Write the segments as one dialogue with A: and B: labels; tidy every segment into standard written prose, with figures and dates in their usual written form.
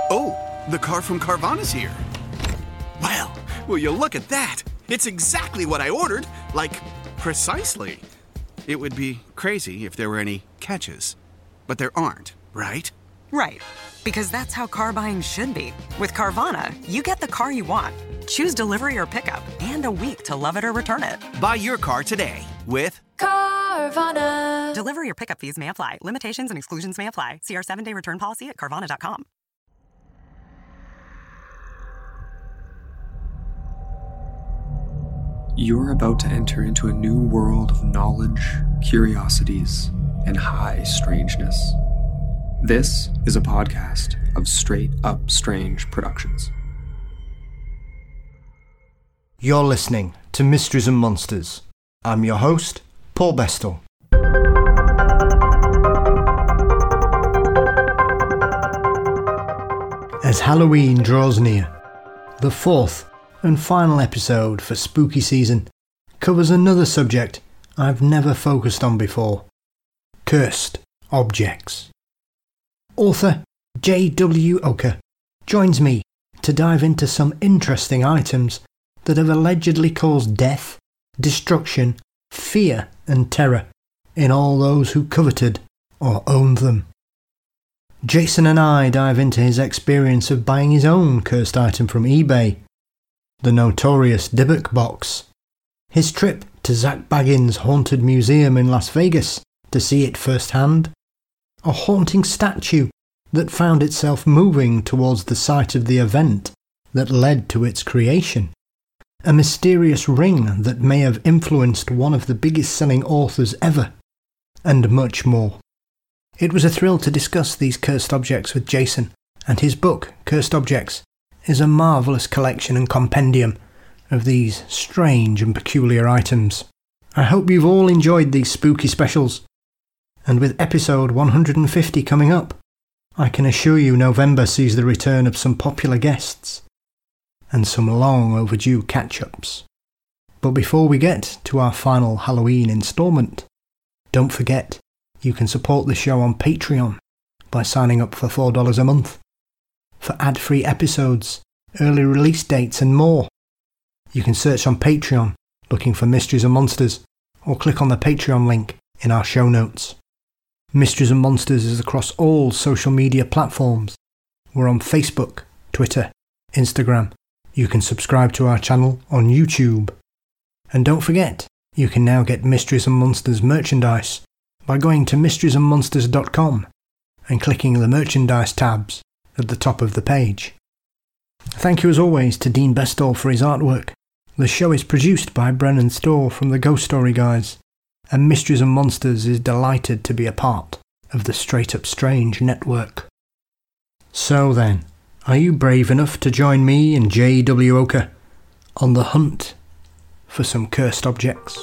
A: Oh, the car from Carvana's here. Well, will you look at that? It's exactly what I ordered. Like, precisely. It would be crazy if there were any catches. But there aren't, right?
B: Right. Because that's how car buying should be. With Carvana, you get the car you want. Choose delivery or pickup, and a week to love it or return it.
A: Buy your car today with
B: Carvana. Delivery or pickup fees may apply. Limitations and exclusions may apply. See our 7-day return policy at Carvana.com.
C: You're about to enter into a new world of knowledge, curiosities, and high strangeness. This is a podcast of Straight Up Strange Productions.
D: You're listening to Mysteries and Monsters. I'm your host, Paul Bestel. As Halloween draws near, the fourth and final episode for spooky season covers another subject I've never focused on before: cursed objects. Author J.W. Oka joins me to dive into some interesting items that have allegedly caused death, destruction, fear and terror in all those who coveted or owned them. Jason and I dive into his experience of buying his own cursed item from eBay, the notorious Dybbuk box, his trip to Zak Bagans' haunted museum in Las Vegas to see it firsthand, a haunting statue that found itself moving towards the site of the event that led to its creation, a mysterious ring that may have influenced one of the biggest selling authors ever, and much more. It was a thrill to discuss these cursed objects with Jason, and his book, Cursed Objects, is a marvellous collection and compendium of these strange and peculiar items. I hope you've all enjoyed these spooky specials, and with episode 150 coming up, I can assure you November sees the return of some popular guests and some long overdue catch-ups. But before we get to our final Halloween instalment, don't forget you can support the show on Patreon by signing up for $4 a month for ad-free episodes, early release dates and more. You can search on Patreon looking for Mysteries and Monsters, or click on the Patreon link in our show notes. Mysteries and Monsters is across all social media platforms. We're on Facebook, Twitter, Instagram. You can subscribe to our channel on YouTube. And don't forget, you can now get Mysteries and Monsters merchandise by going to mysteriesandmonsters.com and clicking the merchandise tabs at the top of the page. Thank you as always to Dean Bestall for his artwork. The show is produced by Brennan Storr from the Ghost Story Guys, and Mysteries and Monsters is delighted to be a part of the Straight Up Strange network. So then, are you brave enough to join me and J.W. Oka on the hunt for some cursed objects?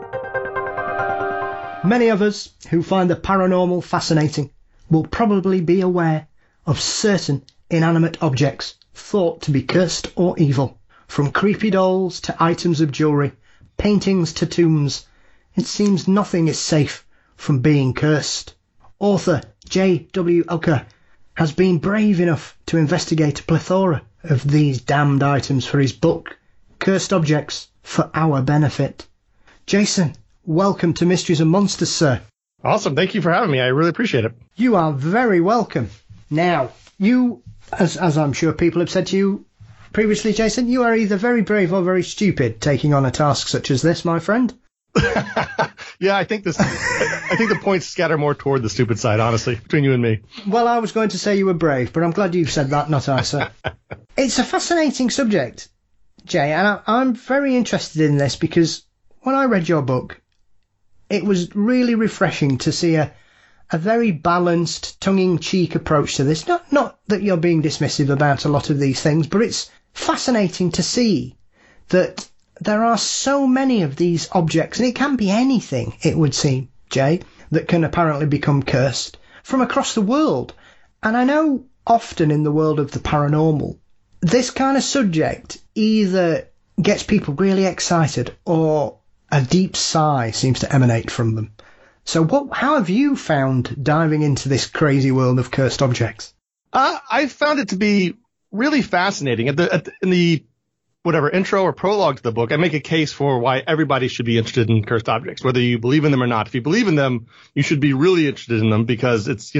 D: Many of us who find the paranormal fascinating will probably be aware of certain inanimate objects thought to be cursed or evil. From creepy dolls to items of jewellery, paintings to tombs, it seems nothing is safe from being cursed. Author J.W. Oka has been brave enough to investigate a plethora of these damned items for his book, Cursed Objects, for our benefit. Jason, welcome to Mysteries and Monsters, sir.
E: Awesome. Thank you for having me. I really appreciate it.
D: You are very welcome. Now, you, as I'm sure people have said to you previously, Jason, you are either very brave or very stupid taking on a task such as this, my friend.
E: Yeah, I think the points scatter more toward the stupid side, honestly, between you and me.
D: Well, I was going to say you were brave, but I'm glad you've said that, not I, sir. It's a fascinating subject, Jay, and I'm very interested in this because when I read your book, it was really refreshing to see a very balanced, tongue-in-cheek approach to this. Not that you're being dismissive about a lot of these things, but it's fascinating to see that there are so many of these objects, and it can be anything, it would seem, Jay, that can apparently become cursed from across the world. And I know often in the world of the paranormal, this kind of subject either gets people really excited or a deep sigh seems to emanate from them. So how have you found diving into this crazy world of cursed objects?
E: I found it to be really fascinating. In the whatever intro or prologue to the book, I make a case for why everybody should be interested in cursed objects, whether you believe in them or not. If you believe in them, you should be really interested in them because it's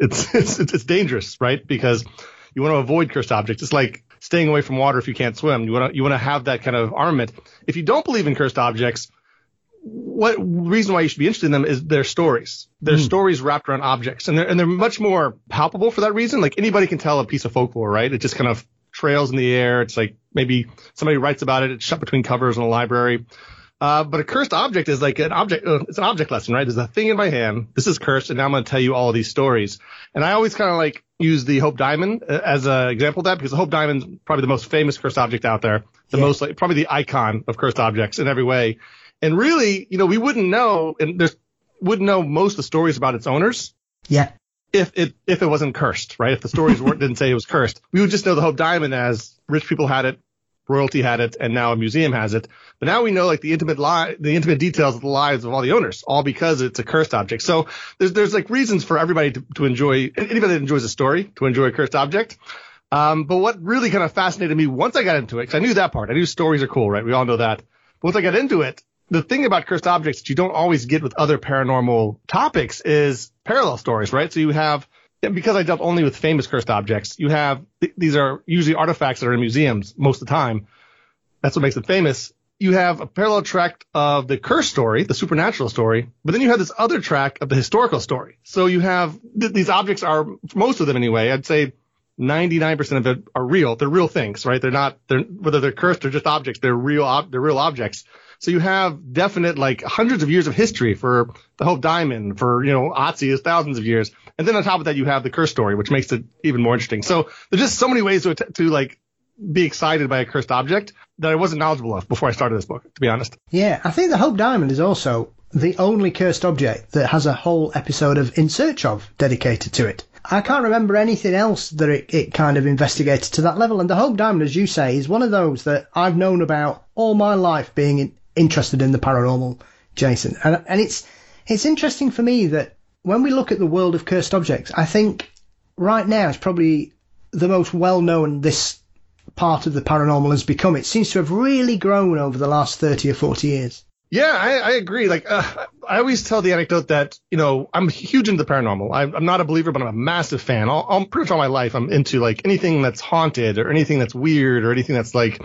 E: dangerous, right? Because you want to avoid cursed objects. It's like staying away from water if you can't swim. You want to have that kind of armament. If you don't believe in cursed objects, what reason why you should be interested in them is their stories. Their stories wrapped around objects, and they're much more palpable for that reason. Like anybody can tell a piece of folklore, right? It just kind of trails in the air. It's like maybe somebody writes about it. It's shut between covers in a library. But a cursed object is like an object. It's an object lesson, right? There's a thing in my hand. This is cursed, and now I'm going to tell you all of these stories. And I always kind of like use the Hope Diamond as an example of that, because the Hope Diamond's probably the most famous cursed object out there. Probably the icon of cursed objects in every way. And really, we wouldn't know, and wouldn't know most of the stories about its owners.
D: Yeah.
E: If it wasn't cursed, right? If the stories didn't say it was cursed, we would just know the Hope Diamond as rich people had it, royalty had it, and now a museum has it. But now we know like the intimate details of the lives of all the owners, all because it's a cursed object. So there's like reasons for everybody to enjoy, anybody that enjoys a story, to enjoy a cursed object. But what really kind of fascinated me once I got into it, because I knew that part, I knew stories are cool, right? We all know that. But once I got into it, the thing about cursed objects that you don't always get with other paranormal topics is parallel stories, right? So you have, because I dealt only with famous cursed objects, you have, these are usually artifacts that are in museums most of the time. That's what makes them famous. You have a parallel track of the curse story, the supernatural story, but then you have this other track of the historical story. So you have, these objects are, most of them anyway, I'd say 99% of it are real. They're real things, right? Whether they're cursed or just objects, they're real objects. So you have definite, like, hundreds of years of history for the Hope Diamond, for, Otzi is thousands of years. And then on top of that, you have the curse story, which makes it even more interesting. So there's just so many ways to like, be excited by a cursed object that I wasn't knowledgeable of before I started this book, to be honest.
D: Yeah, I think the Hope Diamond is also the only cursed object that has a whole episode of In Search Of dedicated to it. I can't remember anything else that it kind of investigated to that level. And the Hope Diamond, as you say, is one of those that I've known about all my life, being interested in the paranormal, Jason. And it's interesting for me that when we look at the world of cursed objects, I think right now it's probably the most well-known this part of the paranormal has become. It seems to have really grown over the last 30 or 40 years.
E: Yeah, I agree. Like, I always tell the anecdote that, I'm huge into the paranormal. I'm not a believer, but I'm a massive fan. Pretty much all my life, I'm into like anything that's haunted or anything that's weird or anything that's like,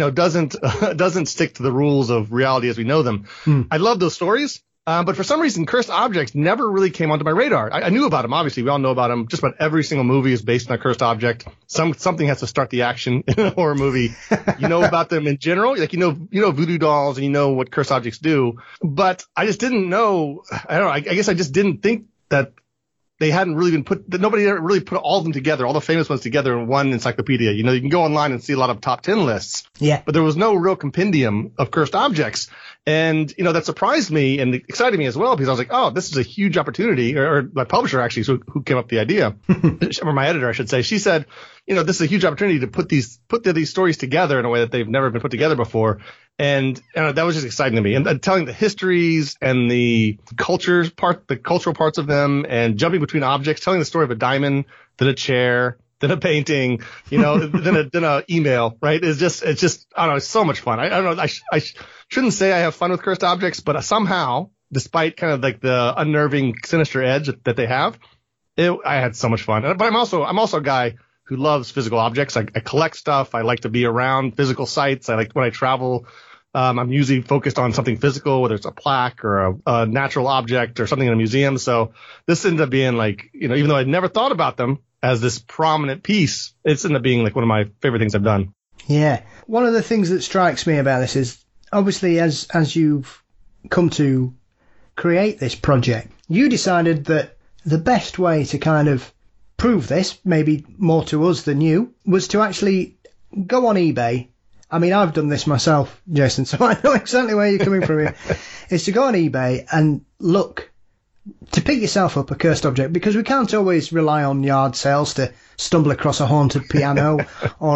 E: doesn't stick to the rules of reality as we know them. I love those stories. But for some reason, cursed objects never really came onto my radar. I knew about them. Obviously, we all know about them. Just about every single movie is based on a cursed object. Something has to start the action in a horror movie. You know about them in general. Like, voodoo dolls and you know what cursed objects do. But I just didn't know. I don't know. I guess I just didn't think that they hadn't really been that nobody ever really put all of them together, all the famous ones together in one encyclopedia. You can go online and see a lot of top 10 lists.
D: Yeah.
E: But there was no real compendium of cursed objects. And, that surprised me and excited me as well, because I was like, oh, this is a huge opportunity. Or my publisher, actually, who came up with the idea, or my editor, I should say, she said, this is a huge opportunity to put these stories together in a way that they've never been put together before. And that was just exciting to me. And telling the histories and the cultural parts of them, and jumping between objects, telling the story of a diamond, then a chair, then a painting, then a email, right? It's just, I don't know, it's so much fun. I don't know, I shouldn't say I have fun with cursed objects, but somehow, despite kind of like the unnerving, sinister edge that they have, I had so much fun. But I'm also a guy who loves physical objects. I collect stuff. I like to be around physical sites. I like, when I travel, I'm usually focused on something physical, whether it's a plaque or a natural object or something in a museum. So this ended up being like, even though I'd never thought about them as this prominent piece, it's ended up being like one of my favorite things I've done.
D: Yeah. One of the things that strikes me about this is, obviously, as you've come to create this project, you decided that the best way to kind of prove this, maybe more to us than you, was to actually go on eBay. I mean, I've done this myself, Jason, so I know exactly where you're coming from here. Is to go on eBay and look to pick yourself up a cursed object, because we can't always rely on yard sales to stumble across a haunted piano or a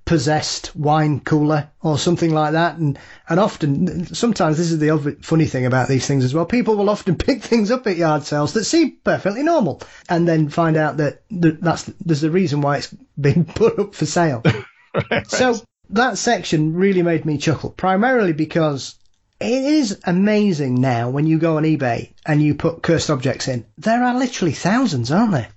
D: possessed wine cooler or something like that. And often, sometimes this is the other funny thing about these things as well. People will often pick things up at yard sales that seem perfectly normal and then find out that there's a reason why it's been put up for sale.
E: Right.
D: So that section really made me chuckle, primarily because it is amazing now when you go on eBay and you put cursed objects in. There are literally thousands, aren't there?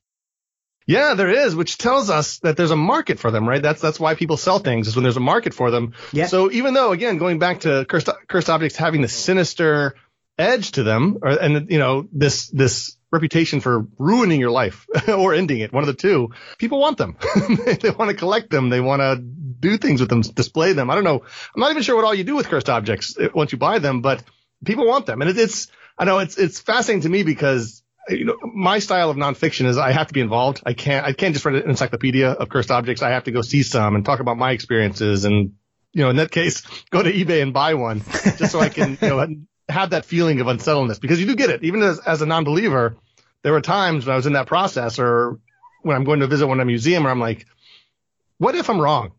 E: Yeah, there is, which tells us that there's a market for them, right? That's why people sell things, is when there's a market for them.
D: Yeah.
E: So even though, again, going back to cursed objects having the sinister edge to them, and this reputation for ruining your life or ending it, one of the two, people want them. They want to collect them. They want to do things with them, display them. I don't know. I'm not even sure what all you do with cursed objects once you buy them, but people want them. And it's fascinating to me because, my style of nonfiction is I have to be involved. I can't just read an encyclopedia of cursed objects. I have to go see some and talk about my experiences. And, in that case, go to eBay and buy one just so I can, have that feeling of unsettledness, because you do get it. Even as a non-believer, there were times when I was in that process, or when I'm going to visit one museum where I'm like, what if I'm wrong?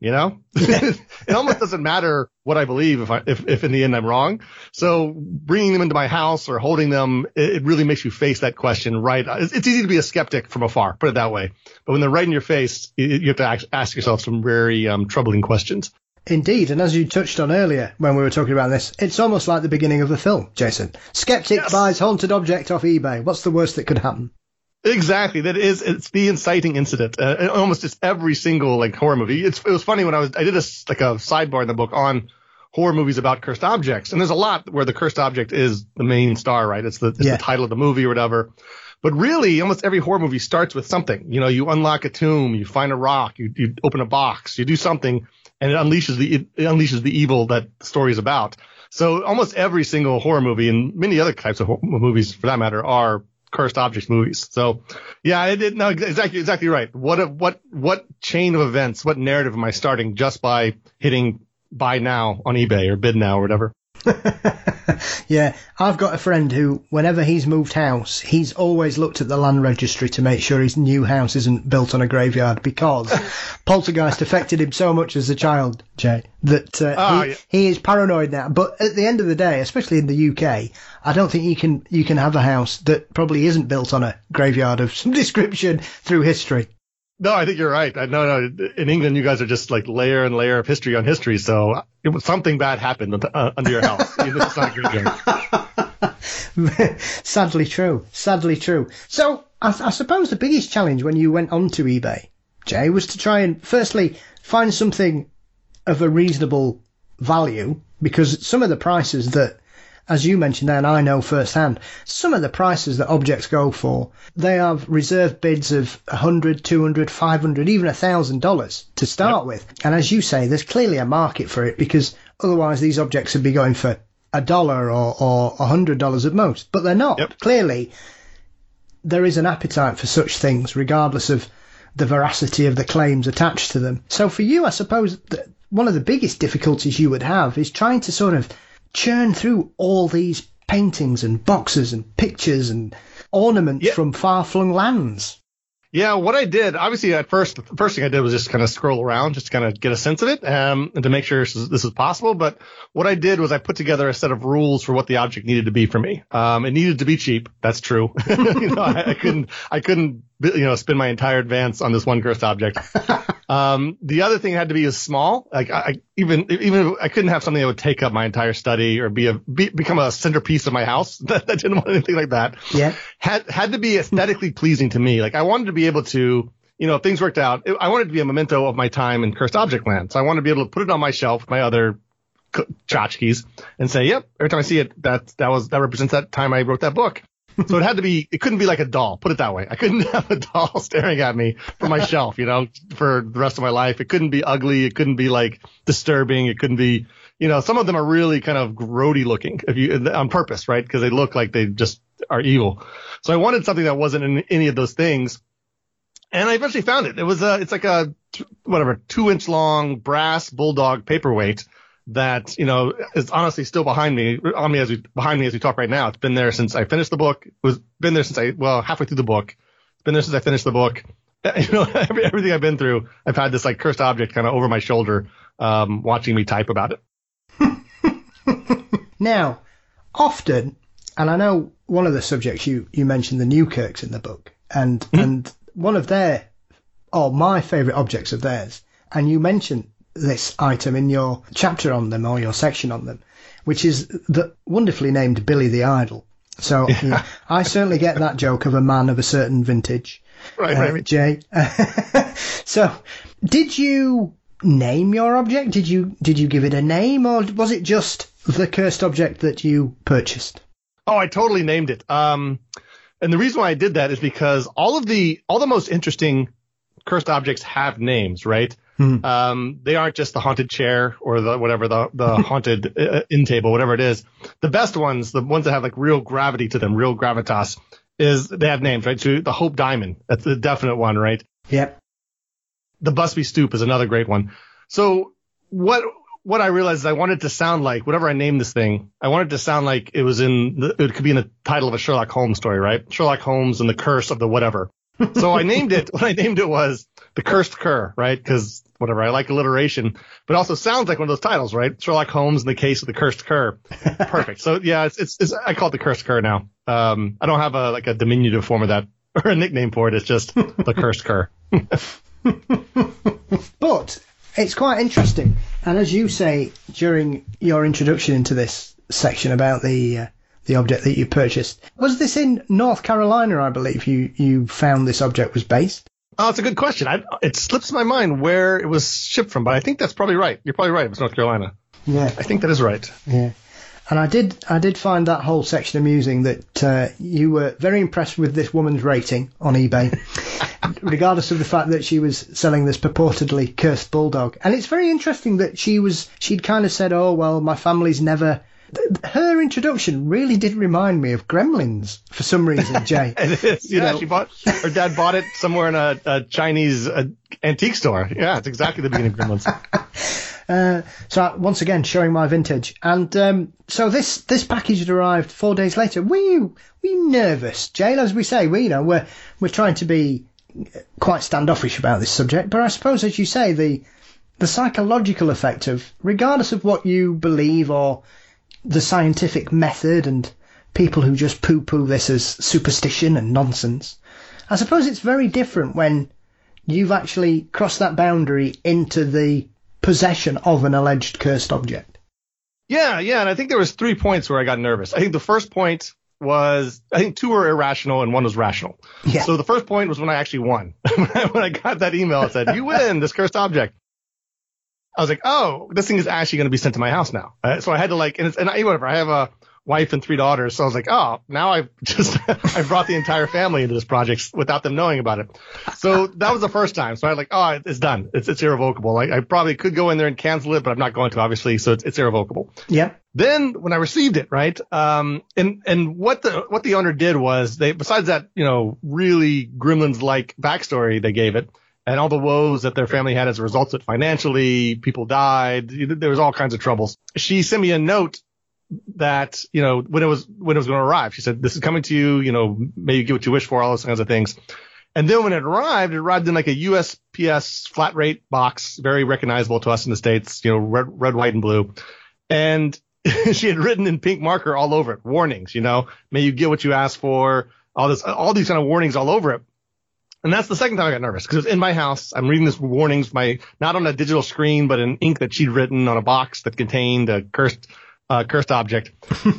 E: It almost doesn't matter what I believe if in the end I'm wrong. So bringing them into my house or holding them, it really makes you face that question, right? It's easy to be a skeptic from afar, put it that way. But when they're right in your face, you have to ask yourself some very troubling questions.
D: Indeed, and as you touched on earlier when we were talking about this, it's almost like the beginning of a film, Jason. Skeptic buys haunted object off eBay. What's the worst that could happen?
E: Exactly. It's the inciting incident. Almost just every single horror movie. It was funny when I did a sidebar in the book on horror movies about cursed objects. And there's a lot where the cursed object is the main star, right? It's the title of the movie or whatever. But really, almost every horror movie starts with something. You unlock a tomb, you find a rock, you open a box, you do something, and it unleashes the evil that the story is about. So almost every single horror movie, and many other types of movies for that matter, are cursed objects movies. So yeah, exactly right. What chain of events, what narrative am I starting just by hitting buy now on eBay or bid now or whatever?
D: Yeah, I've got a friend who, whenever he's moved house, he's always looked at the land registry to make sure his new house isn't built on a graveyard, because poltergeist affected him so much as a child, Jay, that he is paranoid now. But at the end of the day, especially in the UK, I don't think you can have a house that probably isn't built on a graveyard of some description through history.
E: No, I think you're right. No. In England, you guys are just layer and layer of history on history. So something bad happened under your house. It's not a good joke.
D: Sadly true. So I suppose the biggest challenge when you went onto eBay, Jay, was to try and firstly find something of a reasonable value, because some of the prices that, as you mentioned there, and I know firsthand, some of the prices that objects go for, they have reserve bids of $100, $200, $500, even $1,000 to start with. And as you say, there's clearly a market for it, because otherwise these objects would be going for $1 or $100 at most. But they're not. Yep. Clearly, there is an appetite for such things, regardless of the veracity of the claims attached to them. So for you, I suppose that one of the biggest difficulties you would have is trying to sort of churn through all these paintings and boxes and pictures and ornaments from far-flung lands.
E: Yeah, what I did, obviously at first, the first thing I did was just kind of scroll around, just to kind of get a sense of it, and to make sure this is possible. But what I did was I put together a set of rules for what the object needed to be for me. It needed to be cheap. That's true. I couldn't spend my entire advance on this one cursed object. The other thing had to be small. Even if I couldn't have something that would take up my entire study or become a centerpiece of my house. I didn't want anything like that.
D: Yeah.
E: Had to be aesthetically pleasing to me. I wanted to be able to, if things worked out, I wanted to be a memento of my time in cursed object land. So I wanted to be able to put it on my shelf with my other tchotchkes and say, yep, every time I see it, that represents that time I wrote that book. So it couldn't be like a doll, put it that way. I couldn't have a doll staring at me from my shelf, for the rest of my life. It couldn't be ugly. It couldn't be disturbing. It couldn't be, some of them are really kind of grody looking on purpose, right? Because they look like they just are evil. So I wanted something that wasn't in any of those things. And I eventually found it. It was it's like a 2-inch long brass bulldog paperweight that, is honestly still behind me as we talk right now. It's been there since I finished the book. It was been there since halfway through the book. It's been there since I finished the book. Everything I've been through, I've had this like cursed object kind of over my shoulder, watching me type about it.
D: Now, often, and I know one of the subjects you mentioned the Newkirks in the book, and one of my favourite objects of theirs, and you mentioned this item in your chapter on them or your section on them, which is the wonderfully named Billy the Idol. So I certainly get that joke of a man of a certain vintage.
E: Right.
D: Jay. So, did you name your object? Did you give it a name, or was it just the cursed object that you purchased?
E: Oh, I totally named it. And the reason why I did that is because all the most interesting cursed objects have names, right? They aren't just the haunted chair or the haunted end table, whatever it is. The best ones, the ones that have like real gravity to them, real gravitas, is they have names, right? So the Hope Diamond, that's the definite one, right?
D: Yep.
E: The Busby Stoop is another great one. So what I realized is I wanted to sound like, whatever I named this thing, I wanted to sound like it could be in the title of a Sherlock Holmes story, right? Sherlock Holmes and the curse of the whatever. So what I named it was The Cursed Cur, right? Because whatever, I like alliteration, but it also sounds like one of those titles, right? Sherlock Holmes in the case of the Cursed Cur. Perfect. So yeah, it's I call it the Cursed Cur now. I don't have a diminutive form of that or a nickname for it. It's just the Cursed Cur.
D: But it's quite interesting, and as you say during your introduction into this section about the object that you purchased, was this in North Carolina? I believe you found this object was based.
E: Oh, it's a good question. It slips my mind where it was shipped from, but I think that's probably right. You're probably right. It was North Carolina.
D: Yeah,
E: I think that is right.
D: Yeah, and I did find that whole section amusing. That you were very impressed with this woman's rating on eBay, regardless of the fact that she was selling this purportedly cursed bulldog. And it's very interesting that she'd kind of said, "Oh well, my family's never." Her introduction really did remind me of Gremlins for some reason, Jay.
E: It is. Yeah, her dad bought it somewhere in a Chinese antique store. Yeah, it's exactly the beginning of Gremlins.
D: So once again, showing my vintage. And so this package had arrived 4 days later. Were you nervous, Jay? As we say, we're trying to be quite standoffish about this subject, but I suppose, as you say, the psychological effect of, regardless of what you believe or the scientific method and people who just poo-poo this as superstition and nonsense, I suppose it's very different when you've actually crossed that boundary into the possession of an alleged cursed object.
E: Yeah, and I think there was 3 points where I got nervous. I think the first point was, I think 2 were irrational and 1 was rational.
D: Yeah.
E: So the first point was when I actually won. When I got that email that said, "You win this cursed object," I was like, "Oh, this thing is actually going to be sent to my house now." So I had to whatever. I have a wife and 3 daughters, so I was like, "Oh, now I've brought the entire family into this project without them knowing about it." So that was the first time. So I was like, "Oh, it's done. It's irrevocable." I probably could go in there and cancel it, but I'm not going to, obviously. So it's irrevocable.
D: Yeah.
E: Then when I received it, right, and what the owner did was, they, besides that, really Gremlins-like backstory they gave it, and all the woes that their family had as a result of it financially, people died, there was all kinds of troubles. She sent me a note that, when it was going to arrive, she said, "This is coming to you, may you get what you wish for," all those kinds of things. And then when it arrived in like a USPS flat rate box, very recognizable to us in the States, red, white, and blue. And she had written in pink marker all over it, warnings, may you get what you asked for, all these kind of warnings all over it. And that's the second time I got nervous, because it was in my house. I'm reading this warnings, not on a digital screen, but in ink that she'd written on a box that contained a cursed object.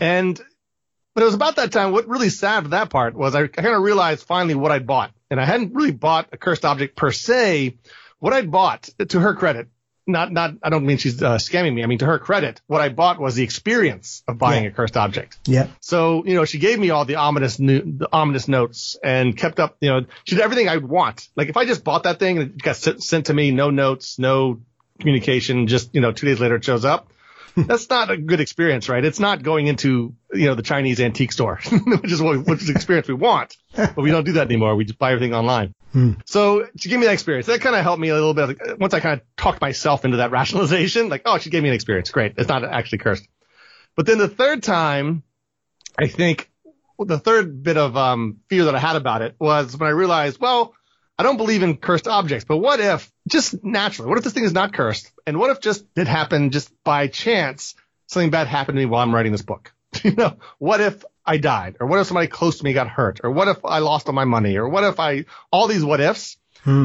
E: But it was about that time. What really sad that part was, I kind of realized finally what I'd bought. And I hadn't really bought a cursed object per se. What I'd bought, to her credit, I don't mean she's scamming me. I mean, to her credit, what I bought was the experience of buying a cursed object.
D: Yeah.
E: So, she gave me all the ominous notes and kept up, she did everything I'd want. Like, if I just bought that thing and it got sent to me, no notes, no communication, just, 2 days later it shows up. That's not a good experience, right? It's not going into, the Chinese antique store, which is the experience we want. But we don't do that anymore. We just buy everything online. So she gave me that experience. That kind of helped me a little bit. Once I kind of talked myself into that rationalization, like, oh, she gave me an experience. Great. It's not actually cursed. But then the third time, I think the third bit of fear that I had about it was when I realized, well, I don't believe in cursed objects, but what if, just naturally, what if this thing is not cursed? And what if just it happened just by chance, something bad happened to me while I'm writing this book? What if I died? Or what if somebody close to me got hurt? Or what if I lost all my money? Or what if all these what ifs?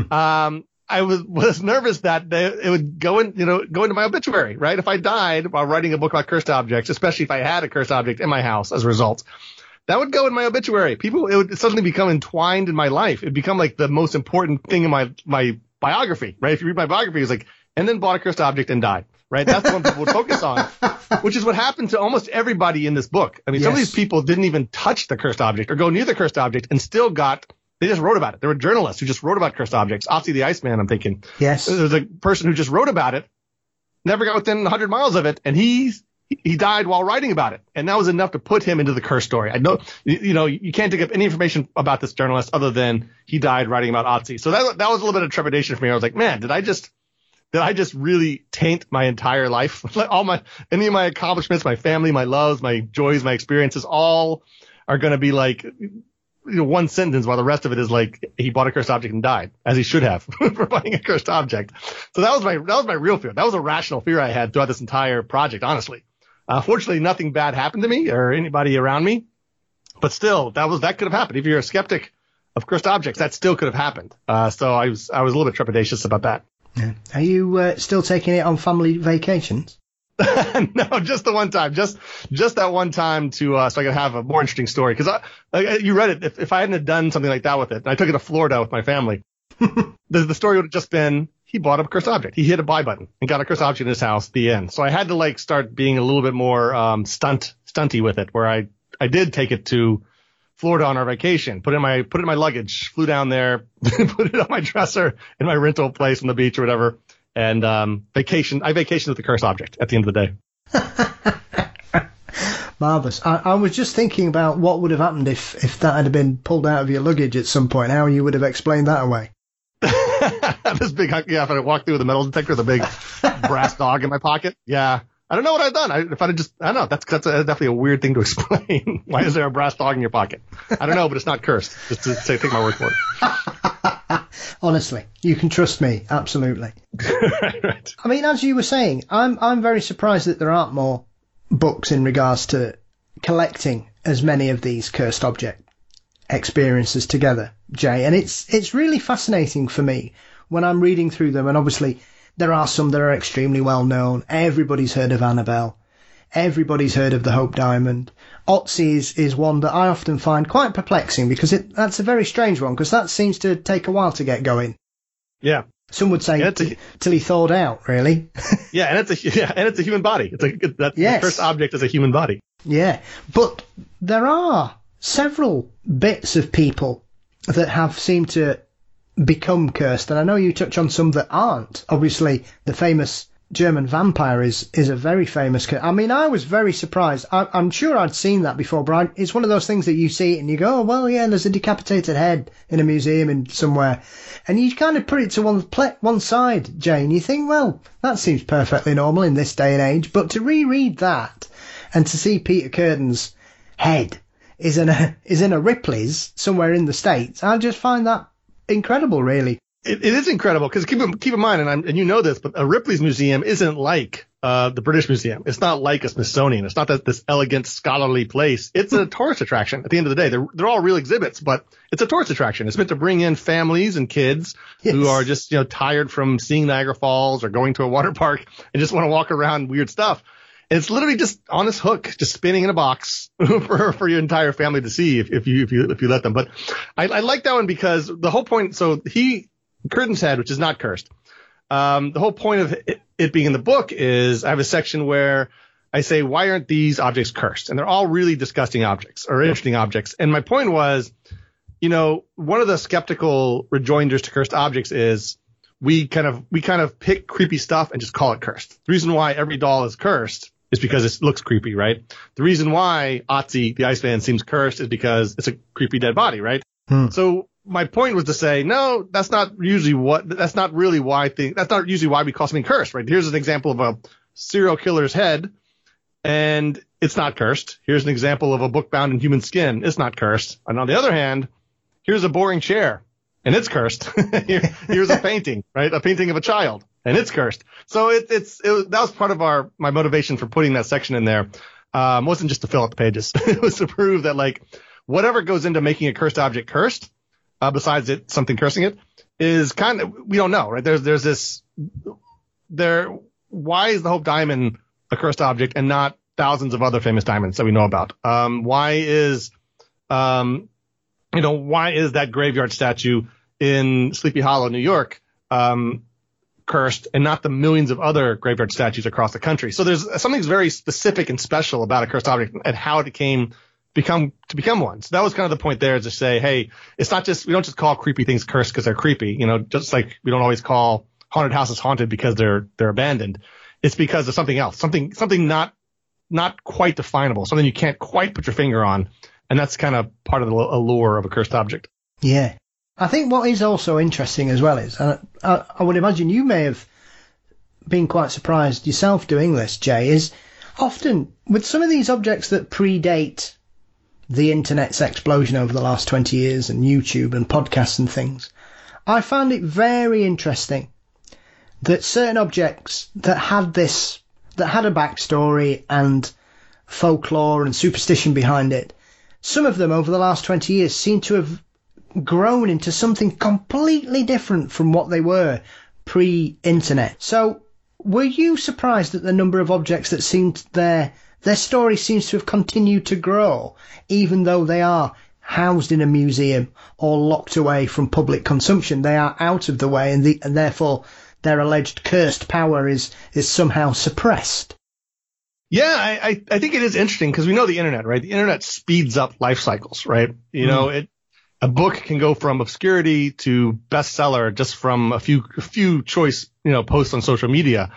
E: I was nervous that it would go into my obituary, right? If I died while writing a book about cursed objects, especially if I had a cursed object in my house as a result, that would go in my obituary. It would suddenly become entwined in my life. It'd become like the most important thing in my biography, right? If you read my biography, it's like, and then bought a cursed object and died, right? That's the one people would focus on, which is what happened to almost everybody in this book. I mean, Some of these people didn't even touch the cursed object or go near the cursed object and still they just wrote about it. There were journalists who just wrote about cursed objects. Otzi the Iceman, I'm thinking.
D: Yes.
E: There's a person who just wrote about it, never got within 100 miles of it, and he died while writing about it. And that was enough to put him into the curse story. I know, you can't dig up any information about this journalist other than he died writing about Otzi. So that was a little bit of trepidation for me. I was like, man, did I just really taint my entire life? Any of my accomplishments, my family, my loves, my joys, my experiences, all are going to be like, one sentence, while the rest of it is like he bought a cursed object and died, as he should have for buying a cursed object. So that was my real fear. That was a rational fear I had throughout this entire project, honestly. Fortunately, nothing bad happened to me or anybody around me, but still, that could have happened. If you're a skeptic of cursed objects, that still could have happened. So I was a little bit trepidatious about that.
D: Yeah. Are you still taking it on family vacations?
E: No, just the one time, just that one time so I could have a more interesting story. Because you read it. If I hadn't done something like that with it, and I took it to Florida with my family, the story would have just been he bought a cursed object. He hit a buy button and got a cursed object in his house. The end. So I had to start being a little bit more stunty with it, where I did take it to Florida on our vacation, put it in my luggage, flew down there, put it on my dresser in my rental place on the beach or whatever. And I vacationed with the cursed object at the end of the day.
D: Marvellous. I was just thinking about what would have happened if that had been pulled out of your luggage at some point, how you would have explained that away.
E: This big, if I walked through with a metal detector with a big brass dog in my pocket. Yeah. I don't know what I've done. I don't know. That's definitely a weird thing to explain. Why is there a brass dog in your pocket? I don't know, but it's not cursed. Just to say, take my word for it.
D: Honestly, you can trust me. Absolutely.
E: Right.
D: I mean, as you were saying, I'm very surprised that there aren't more books in regards to collecting as many of these cursed object experiences together, Jay. And it's really fascinating for me when I'm reading through them. And obviously, there are some that are extremely well known. Everybody's heard of Annabelle. Everybody's heard of the Hope Diamond. Otzi is one that I often find quite perplexing because that's a very strange one because that seems to take a while to get going.
E: Yeah.
D: Some would say till he thawed out, really.
E: Yeah, and it's a human body. The first object is a human body.
D: Yeah, but there are several bits of people that have seemed to become cursed, and I know you touch on some that aren't. Obviously, the famous German vampire is a very famous. I mean, I was very surprised. I'm sure I'd seen that before, but it's one of those things that you see it and you go, oh, well, yeah, there's a decapitated head in a museum in somewhere. And you kind of put it to one side, Jane. You think, well, that seems perfectly normal in this day and age. But to reread that and to see Peter Curden's head is in a Ripley's somewhere in the States, I just find that incredible, really.
E: It is incredible because keep in mind, and you know this, but a Ripley's museum isn't like the British Museum. It's not like a Smithsonian. It's not this elegant scholarly place. It's a tourist attraction. At the end of the day, they're all real exhibits, but it's a tourist attraction. It's meant to bring in families and kids who are just tired from seeing Niagara Falls or going to a water park and just want to walk around weird stuff. And it's literally just on this hook, just spinning in a box for your entire family to see if you let them. But I like that one because the whole point. So Curden's head, which is not cursed. The whole point of it being in the book is I have a section where I say, why aren't these objects cursed? And they're all really disgusting objects or interesting objects. And my point was, one of the skeptical rejoinders to cursed objects is we kind of pick creepy stuff and just call it cursed. The reason why every doll is cursed is because it looks creepy, right? The reason why Otzi the Iceman seems cursed is because it's a creepy dead body, right? So my point was to say, no, that's not usually why we call something cursed, right? Here's an example of a serial killer's head, and it's not cursed. Here's an example of a book bound in human skin. It's not cursed. And on the other hand, here's a boring chair. and it's cursed. Here's a painting, right? A painting of a child, and it's cursed. So that was part of my motivation for putting that section in there. Wasn't just to fill out the pages. It was to prove that like whatever goes into making a cursed object cursed, besides something cursing it, is kind of, we don't know, right? There's this why is the Hope Diamond a cursed object and not thousands of other famous diamonds that we know about? Why is that graveyard statue in Sleepy Hollow, New York, cursed and not the millions of other graveyard statues across the country? So there's something very specific and special about a cursed object and how it become one. So that was kind of the point there, is to say, hey, it's not just, we don't just call creepy things cursed because they're creepy, just like we don't always call haunted houses haunted because they're abandoned. It's because of something else, something not quite definable, something you can't quite put your finger on. And that's kind of part of the allure of a cursed object.
D: Yeah. I think what is also interesting as well is, and I would imagine you may have been quite surprised yourself doing this, Jay, is often with some of these objects that predate the internet's explosion over the last 20 years and YouTube and podcasts and things, I found it very interesting that certain objects that had a backstory and folklore and superstition behind it, some of them over the last 20 years seem to have grown into something completely different from what they were pre-internet. So were you surprised at the number of objects that seemed their story seems to have continued to grow, even though they are housed in a museum or locked away from public consumption? They are out of the way, and therefore their alleged cursed power is somehow suppressed.
E: Yeah, I think it is interesting because we know the internet, right? The internet speeds up life cycles, right? A book can go from obscurity to bestseller just from a few choice, posts on social media.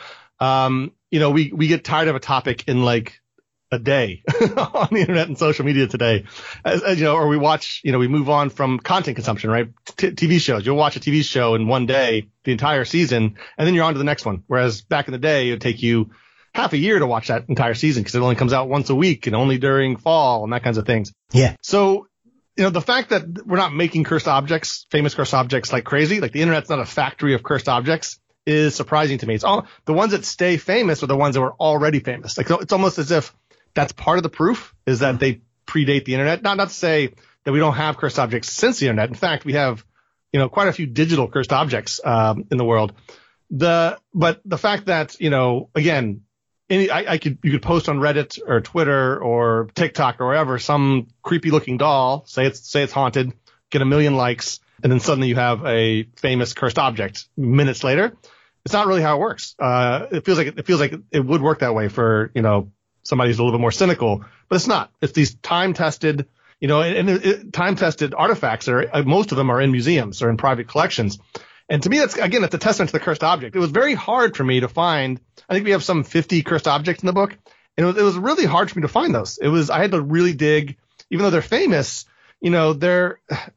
E: We get tired of a topic in like a day on the internet and social media today, or we watch, we move on from content consumption, right? TV shows, you'll watch a TV show in one day, the entire season, and then you're on to the next one. Whereas back in the day, it would take you half a year to watch that entire season because it only comes out once a week and only during fall and that kinds of things.
D: Yeah.
E: So, the fact that we're not making cursed objects, famous cursed objects like crazy, like the internet's not a factory of cursed objects, is surprising to me. It's all the ones that stay famous are the ones that were already famous. Like it's almost as if that's part of the proof is that they predate the internet. Not to say that we don't have cursed objects since the internet. In fact, we have, quite a few digital cursed objects in the world. But the fact that, again, you could post on Reddit or Twitter or TikTok or wherever some creepy looking doll, say it's haunted, get 1 million likes, and then suddenly you have a famous cursed object minutes later. It's not really how it works. It feels like it would work that way for, somebody who's a little bit more cynical, but it's not. It's these time tested, time tested artifacts most of them are in museums or in private collections. And to me, that's a testament to the cursed object. It was very hard for me to find. I think we have some 50 cursed objects in the book, and it was really hard for me to find those. I had to really dig, even though they're famous. I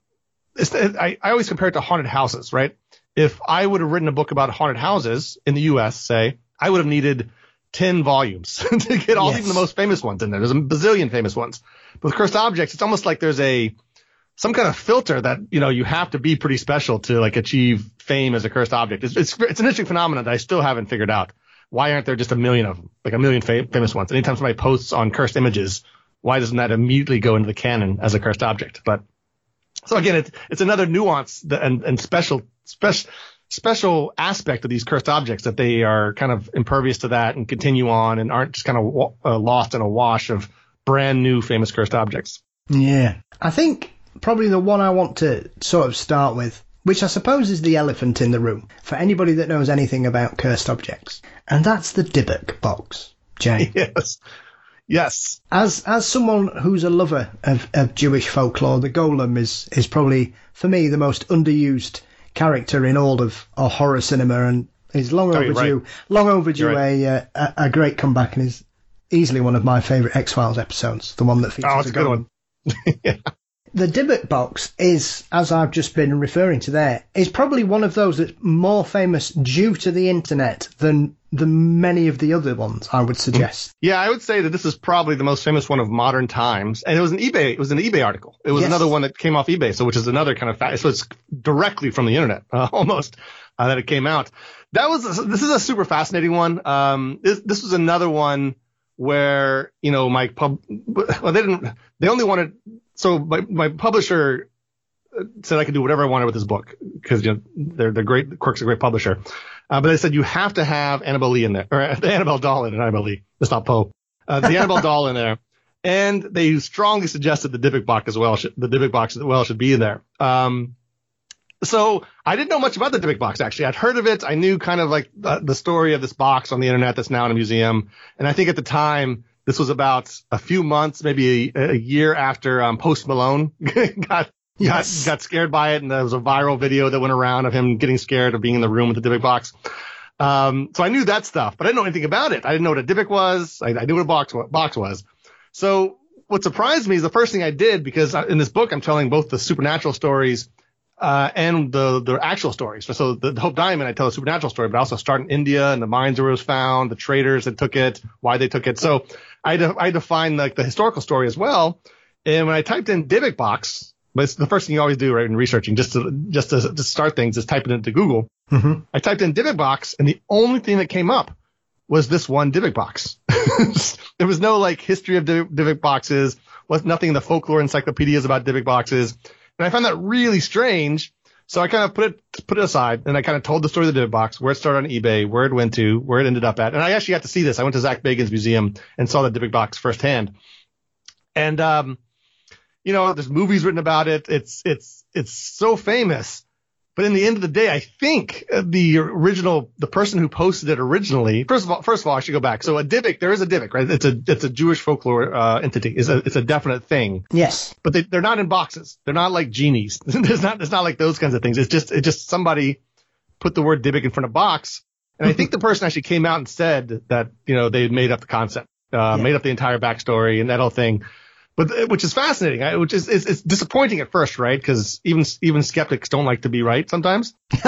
E: always compare it to haunted houses, right? If I would have written a book about haunted houses in the U.S., say, I would have needed 10 volumes to get all even the most famous ones in there. There's a bazillion famous ones. But with cursed objects, it's almost like there's some kind of filter that, you have to be pretty special to like achieve fame as a cursed object. It's an interesting phenomenon that I still haven't figured out. Why aren't there just 1 million of them, like 1 million famous ones? Anytime somebody posts on cursed images, why doesn't that immediately go into the canon as a cursed object? But so again, it's another nuance and special aspect of these cursed objects that they are kind of impervious to that and continue on and aren't just kind of lost in a wash of brand new famous cursed objects.
D: Yeah. I think probably the one I want to sort of start with, which I suppose is the elephant in the room for anybody that knows anything about cursed objects, and that's the Dybbuk box, Jay.
E: Yes.
D: As someone who's a lover of Jewish folklore, the golem is probably, for me, the most underused character in all of horror cinema, and is long overdue. Right. A great comeback, and is easily one of my favourite X-Files episodes, the one that features
E: it's a good one. Yeah.
D: The Dybbuk box is, as I've just been referring to there, is probably one of those that's more famous due to the internet than many of the other ones, I would suggest.
E: Yeah, I would say that this is probably the most famous one of modern times. And it was an eBay article. It was another one that came off eBay, so which is another kind of fact. So it's directly from the internet, almost, that it came out. This is a super fascinating one. This was another one where, you know, my publisher said I could do whatever I wanted with this book because, you know, they're great. Quirk's a great publisher. But they said you have to have Annabelle Lee in there, or the Annabelle doll in it. Annabelle Lee. It's not Poe. The Annabelle doll in there. And they strongly suggested the Dybbuk box as well. Should be in there. So I didn't know much about the Dybbuk box, actually. I'd heard of it. I knew kind of like the story of this box on the internet that's now in a museum. And I think at the time, this was about a few months, maybe a year after Post Malone got scared by it. And there was a viral video that went around of him getting scared of being in the room with the Dybbuk box. So I knew that stuff, but I didn't know anything about it. I didn't know what a Dybbuk was. I knew what a box was. So what surprised me is the first thing I did, because in this book, I'm telling both the supernatural stories and the actual stories. So the Hope Diamond, I tell a supernatural story, but I also start in India and the mines where it was found, the traders that took it, why they took it. So I had to find like the historical story as well. And when I typed in Dybbuk box, but it's the first thing you always do, right, in researching, just to start things, is type it into Google. Mm-hmm. I typed in Dybbuk box, and the only thing that came up was this one Dybbuk box. There was no like history of Dybbuk boxes, was nothing in the folklore encyclopedias about Dybbuk boxes. And I found that really strange. So I kind of put it aside, and I kind of told the story of the Dybbuk box, where it started on eBay, where it went to, where it ended up at. And I actually got to see this. I went to Zach Bagans' museum and saw the Dybbuk box firsthand. And, you know, there's movies written about it. It's so famous. But in the end of the day, I think the person who posted it originally, first of all, I should go back. So there is a Dybbuk, right? It's a Jewish folklore entity. It's a definite thing.
D: Yes.
E: But they're not in boxes. They're not like genies. It's not like those kinds of things. It's just somebody put the word Dybbuk in front of box. And I think the person actually came out and said that, you know, they had made up the concept, made up the entire backstory and that whole thing. But which is fascinating, which is it's disappointing at first, right? Because even skeptics don't like to be right sometimes.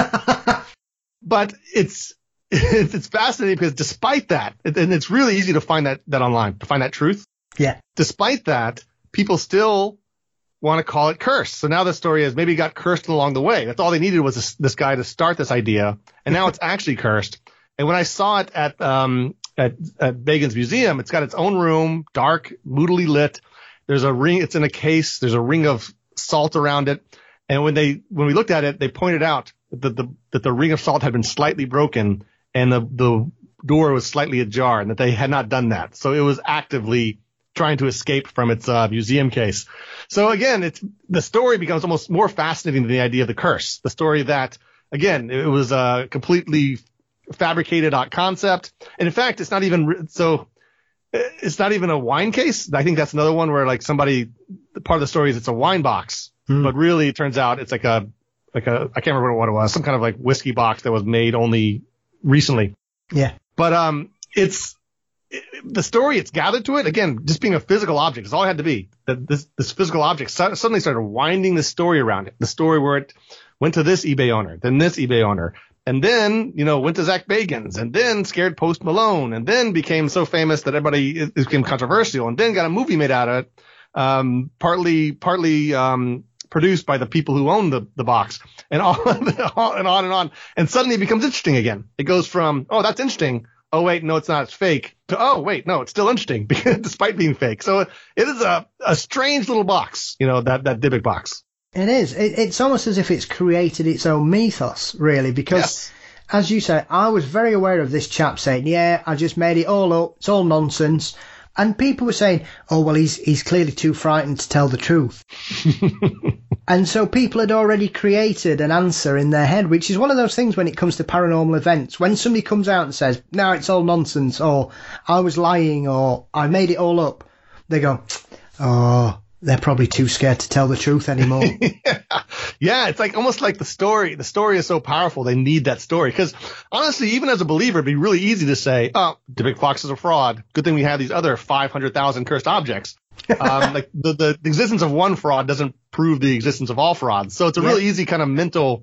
E: But it's fascinating because despite that, and it's really easy to find that online, to find that truth.
D: Yeah.
E: Despite that, people still want to call it cursed. So now the story is maybe it got cursed along the way. That's all they needed was this guy to start this idea, and now it's actually cursed. And when I saw it at Bagans' museum, it's got its own room, dark, moodily lit. There's a ring. It's in a case. There's a ring of salt around it. And when we looked at it, they pointed out that the ring of salt had been slightly broken and the door was slightly ajar, and that they had not done that. So it was actively trying to escape from its museum case. So again, the story becomes almost more fascinating than the idea of the curse. The story that, again, it was a completely fabricated concept. And in fact, it's not even a wine case. I think that's another one where like part of the story is it's a wine box, but really it turns out it's like a I can't remember what it was, some kind of like whiskey box that was made only recently.
D: Yeah.
E: But the story it's gathered to it, again, just being a physical object is all it had to be. That this physical object suddenly started winding the story around it. The story where it went to this eBay owner, then this eBay owner. And then, you know, went to Zach Bagans, and then scared Post Malone, and then became so famous that it became controversial, and then got a movie made out of it, partly produced by the people who own the box, and on and on. And suddenly it becomes interesting again. It goes from, oh, that's interesting. Oh, wait, no, it's not. It's fake. To, oh, wait, no, it's still interesting despite being fake. So it is a strange little box, you know, that Dybbuk box.
D: It is. It's almost as if it's created its own mythos, really, because, yes, as you say, I was very aware of this chap saying, yeah, I just made it all up, it's all nonsense. And people were saying, oh, well, he's clearly too frightened to tell the truth. And so people had already created an answer in their head, which is one of those things when it comes to paranormal events. When somebody comes out and says, no, it's all nonsense, or I was lying, or I made it all up, they go, oh, they're probably too scared to tell the truth anymore.
E: Yeah, it's like almost like the story is so powerful, they need that story. Because honestly, even as a believer, it'd be really easy to say, oh, Dybbuk box is a fraud. Good thing we have these other 500,000 cursed objects. Like the existence of one fraud doesn't prove the existence of all frauds. So it's a really easy kind of mental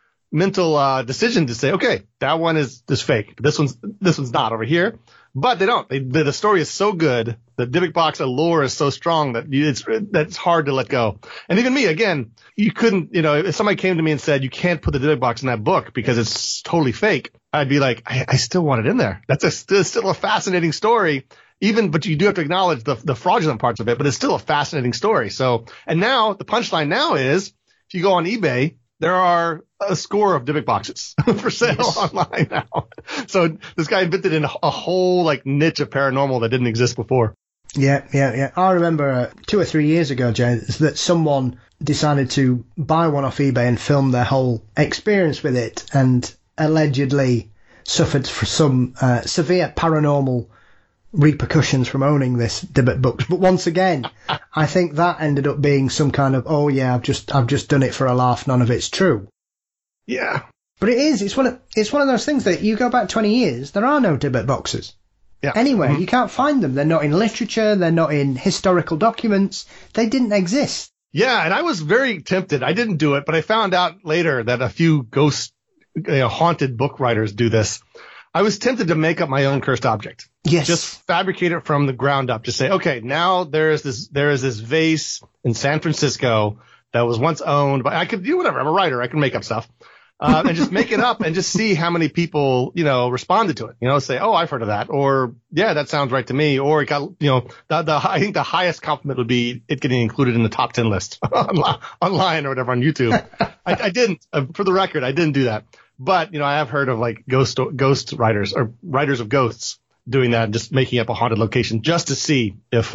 E: decision to say, okay, that one is fake. This one's not over here. But they don't. The story is so good. The Dybbuk box allure is so strong that it's hard to let go. And even me, again, you couldn't, if somebody came to me and said, you can't put the Dybbuk box in that book because it's totally fake, I'd be like, I still want it in there. That's still a fascinating story. But you do have to acknowledge the fraudulent parts of it, but it's still a fascinating story. So, and now the punchline now is, if you go on eBay, there are a score of Dybbuk boxes for sale online now. So this guy invented a whole niche of paranormal that didn't exist before.
D: Yeah. I remember 2 or 3 years ago, Jay, that someone decided to buy one off eBay and film their whole experience with it, and allegedly suffered for some severe paranormal repercussions from owning this Dybbuk box. But once again, I think that ended up being some kind of, I've just done it for a laugh, none of it's true.
E: Yeah.
D: But it's one of those things that you go back 20 years, there are no Dybbuk boxes.
E: Yeah.
D: Anywhere. You can't find them. They're not in literature, they're not in historical documents. They didn't exist.
E: Yeah, and I was very tempted. I didn't do it, but I found out later that a few ghost haunted book writers do this. I was tempted to make up my own cursed object.
D: Yes.
E: Just fabricate it from the ground up. Just say, okay, now there is this vase in San Francisco that was once owned by, I could do whatever. I'm a writer. I can make up stuff. And just make it up and just see how many people, responded to it. Say, oh, I've heard of that. Or, yeah, that sounds right to me. Or it got, I think the highest compliment would be it getting included in the top 10 list online or whatever on YouTube. I didn't, for the record, I didn't do that. But, I have heard of ghost writers or writers of ghosts doing that, just making up a haunted location just to see if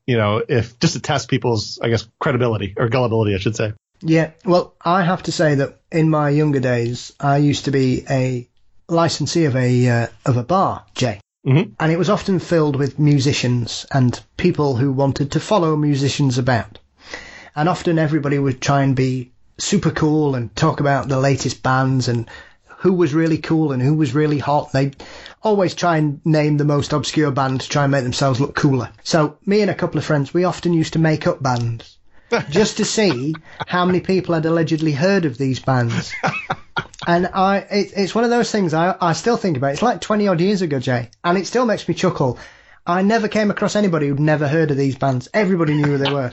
E: just to test people's, I guess, credibility or gullibility, I should say.
D: Yeah. Well, I have to say that in my younger days, I used to be a licensee of a bar, Jay.
E: Mm-hmm.
D: And it was often filled with musicians and people who wanted to follow musicians about. And often everybody would try and be super cool and talk about the latest bands and who was really cool and who was really hot. They'd always try and name the most obscure band to try and make themselves look cooler. So me and a couple of friends, we often used to make up bands just to see how many people had allegedly heard of these bands. And it's one of those things I still think about. It's like 20 odd years ago, Jay, and it still makes me chuckle. I never came across anybody who'd never heard of these bands. Everybody knew who they were.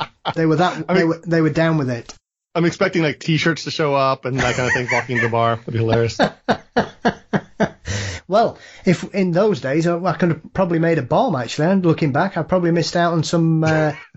D: They were down with it.
E: I'm expecting T-shirts to show up and that kind of thing walking to the bar. That'd be hilarious.
D: Well, if in those days I could have probably made a bomb. Actually, and looking back, I probably missed out on some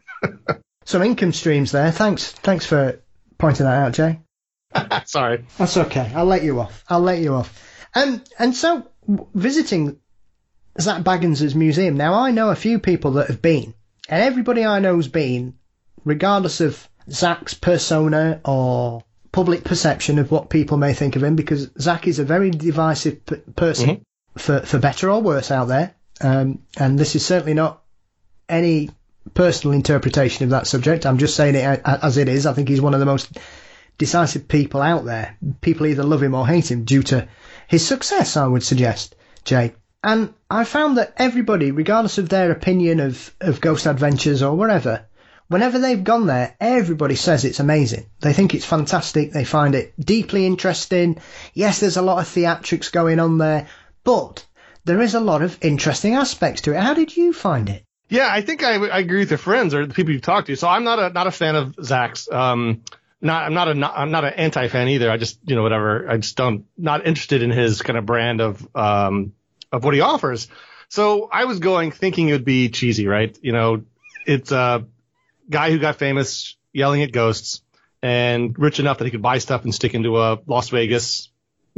D: income streams there. Thanks for pointing that out, Jay.
E: Sorry.
D: That's okay. I'll let you off. And so visiting Zak Bagans' museum. Now I know a few people that have been, and everybody I know's been, regardless of Zak's persona or public perception of what people may think of him, because Zak is a very divisive person, for better or worse out there. And this is certainly not any personal interpretation of that subject. I'm just saying it as it is. I think he's one of the most decisive people out there. People either love him or hate him due to his success, I would suggest, Jay. And I found that everybody, regardless of their opinion of Ghost Adventures or wherever, whenever they've gone there, everybody says it's amazing. They think it's fantastic. They find it deeply interesting. Yes, there's a lot of theatrics going on there, but there is a lot of interesting aspects to it. How did you find it?
E: Yeah, I think I agree with your friends or the people you've talked to. So I'm not a fan of Zak's. I'm not an anti-fan either. I just, whatever. I just not interested in his kind of brand of what he offers. So I was thinking it would be cheesy, right? It's a guy who got famous yelling at ghosts and rich enough that he could buy stuff and stick into a Las Vegas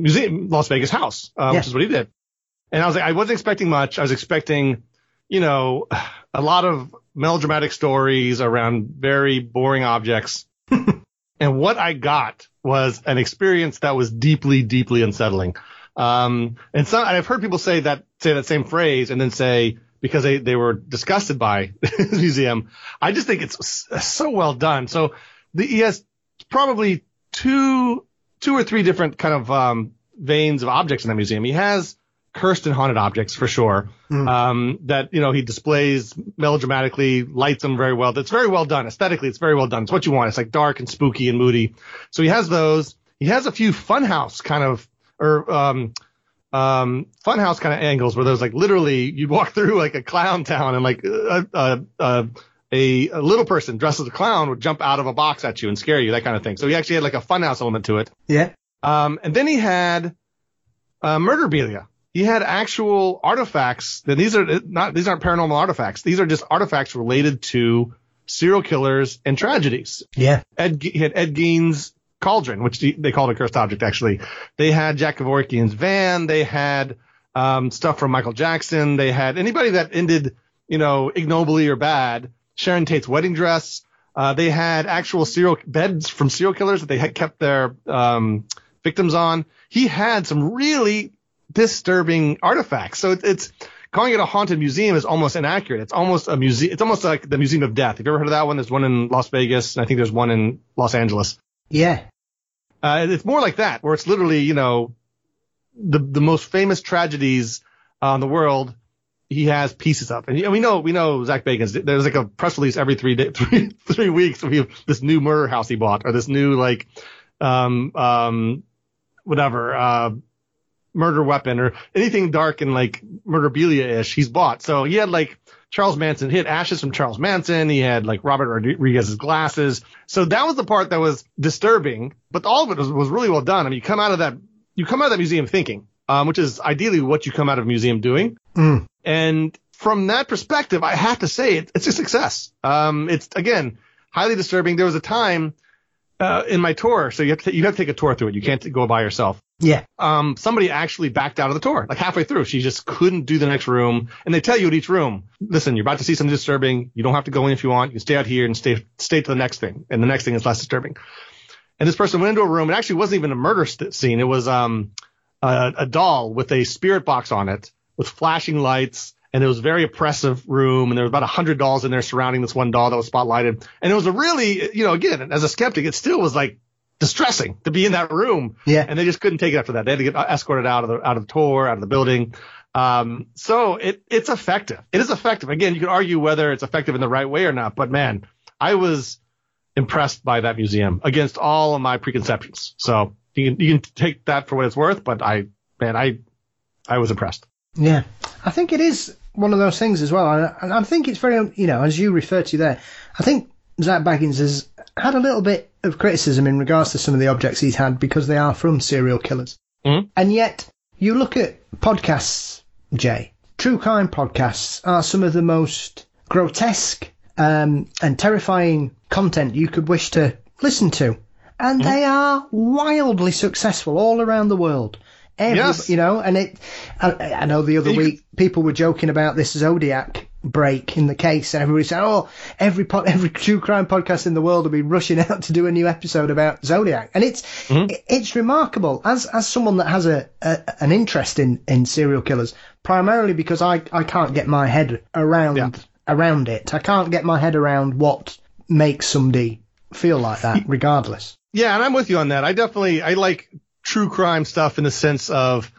E: house, which is what he did. And I was I wasn't expecting much. I was expecting, a lot of melodramatic stories around very boring objects. And what I got was an experience that was deeply, deeply unsettling. And I've heard people say that same phrase and then say, because they were disgusted by his museum. I just think it's so well done. So he has probably two or three different kind of veins of objects in that museum. He has cursed and haunted objects for sure. That, he displays melodramatically, lights them very well. That's very well done. Aesthetically, it's very well done. It's what you want. It's like dark and spooky and moody. So he has those. He has a few funhouse kind of, funhouse kind of angles where there's like literally you'd walk through like a clown town and like a little person dressed as a clown would jump out of a box at you and scare you, that kind of thing. So he actually had like a funhouse element to it.
D: Yeah.
E: And then he had murderabilia. He had actual artifacts. These aren't paranormal artifacts. These are just artifacts related to serial killers and tragedies.
D: Yeah.
E: He had Ed Gein's cauldron, which they called a cursed object, actually. They had Jack Kevorkian's van. They had stuff from Michael Jackson. They had anybody that ended, ignobly or bad. Sharon Tate's wedding dress. They had actual beds from serial killers that they had kept their victims on. He had some really disturbing artifacts. So it's calling it a haunted museum is almost inaccurate. It's almost a museum. It's almost like the Museum of Death. Have you ever heard of that one? There's one in Las Vegas, and I think there's one in Los Angeles.
D: Yeah.
E: It's more like that, where it's literally, the most famous tragedies in the world, he has pieces of. And we know Zach Bagans. There's like a press release every 3 weeks. We have this new murder house he bought, or this new murder weapon, or anything dark and like murderabilia-ish he's bought. So he had like Charles Manson. He had ashes from Charles Manson. He had like Robert Rodriguez's glasses. So that was the part that was disturbing, but all of it was really well done. I mean, you come out of that museum thinking, which is ideally what you come out of a museum doing. And from that perspective, I have to say it's a success. It's again, highly disturbing. There was a time, in my tour. So you have to take a tour through it. You can't go by yourself.
D: Yeah.
E: Somebody actually backed out of the tour, like halfway through. She just couldn't do the next room. And they tell you at each room, listen, you're about to see something disturbing. You don't have to go in if you want. You can stay out here and stay to the next thing. And the next thing is less disturbing. And this person went into a room. It actually wasn't even a murder scene. It was a doll with a spirit box on it with flashing lights. And it was a very oppressive room. And there was about 100 dolls in there surrounding this one doll that was spotlighted. And it was a really, again, as a skeptic, it still was like distressing to be in that room. Yeah. And they just couldn't take it after that. They had to get escorted out of the tour, out of the building. So it's effective. It is effective. Again, you could argue whether it's effective in the right way or not. But man, I was impressed by that museum against all of my preconceptions. So you can take that for what it's worth. But I was impressed.
D: Yeah, I think it is one of those things as well. And I think it's very, as you refer to there, I think Zach Bagans has had a little bit of criticism in regards to some of the objects he's had because they are from serial killers. And yet, you look at podcasts, Jay, true crime podcasts are some of the most grotesque and terrifying content you could wish to listen to. And they are wildly successful all around the world.
E: Yes.
D: And I know the other week people were joking about this Zodiac break in the case, and everybody said, every true crime podcast in the world will be rushing out to do a new episode about Zodiac. And it's remarkable as someone that has an interest in serial killers, primarily because I can't get my head around it. I can't get my head around what makes somebody feel like that, regardless. Yeah,
E: and I'm with you on that. I like true crime stuff in the sense of,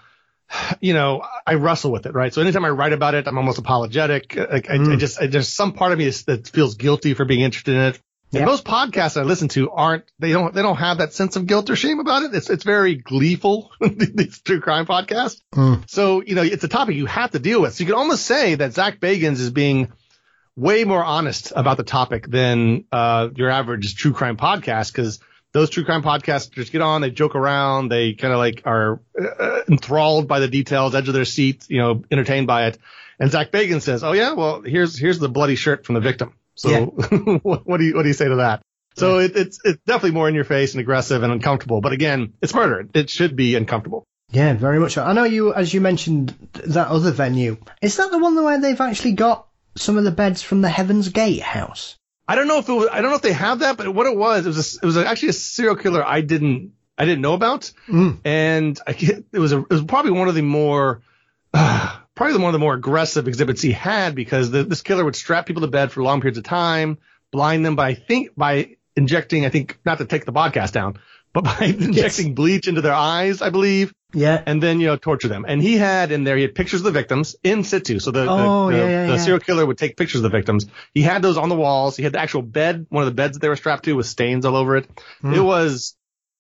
E: I wrestle with it, right? So anytime I write about it, I'm almost apologetic. There's some part of me that feels guilty for being interested in it. And most podcasts I listen to they don't have that sense of guilt or shame about it. It's very gleeful, these true crime podcasts. So, it's a topic you have to deal with. So you can almost say that Zach Bagans is being way more honest about the topic than your average true crime podcast, because those true crime podcasters get on, they joke around, they kind of like are enthralled by the details, edge of their seat, entertained by it. And Zach Bagans says, "Oh yeah, well here's the bloody shirt from the victim." So what do you say to that? So it's definitely more in your face and aggressive and uncomfortable. But again, it's murder. It should be uncomfortable. Yeah, very much so. I know you, as you mentioned, that other venue. Is that the one where they've actually got some of the beds from the Heaven's Gate house? I don't know if they have that, but what it was actually a serial killer I didn't know about, and it was probably one of the more aggressive exhibits he had, because this killer would strap people to bed for long periods of time, blind them by injecting, not to take the podcast down, but by injecting bleach into their eyes, I believe.
D: Yeah.
E: and then, torture them. And he had pictures of the victims in situ. So the serial killer would take pictures of the victims. He had those on the walls. He had the actual bed. One of the beds that they were strapped to with stains all over it. It was,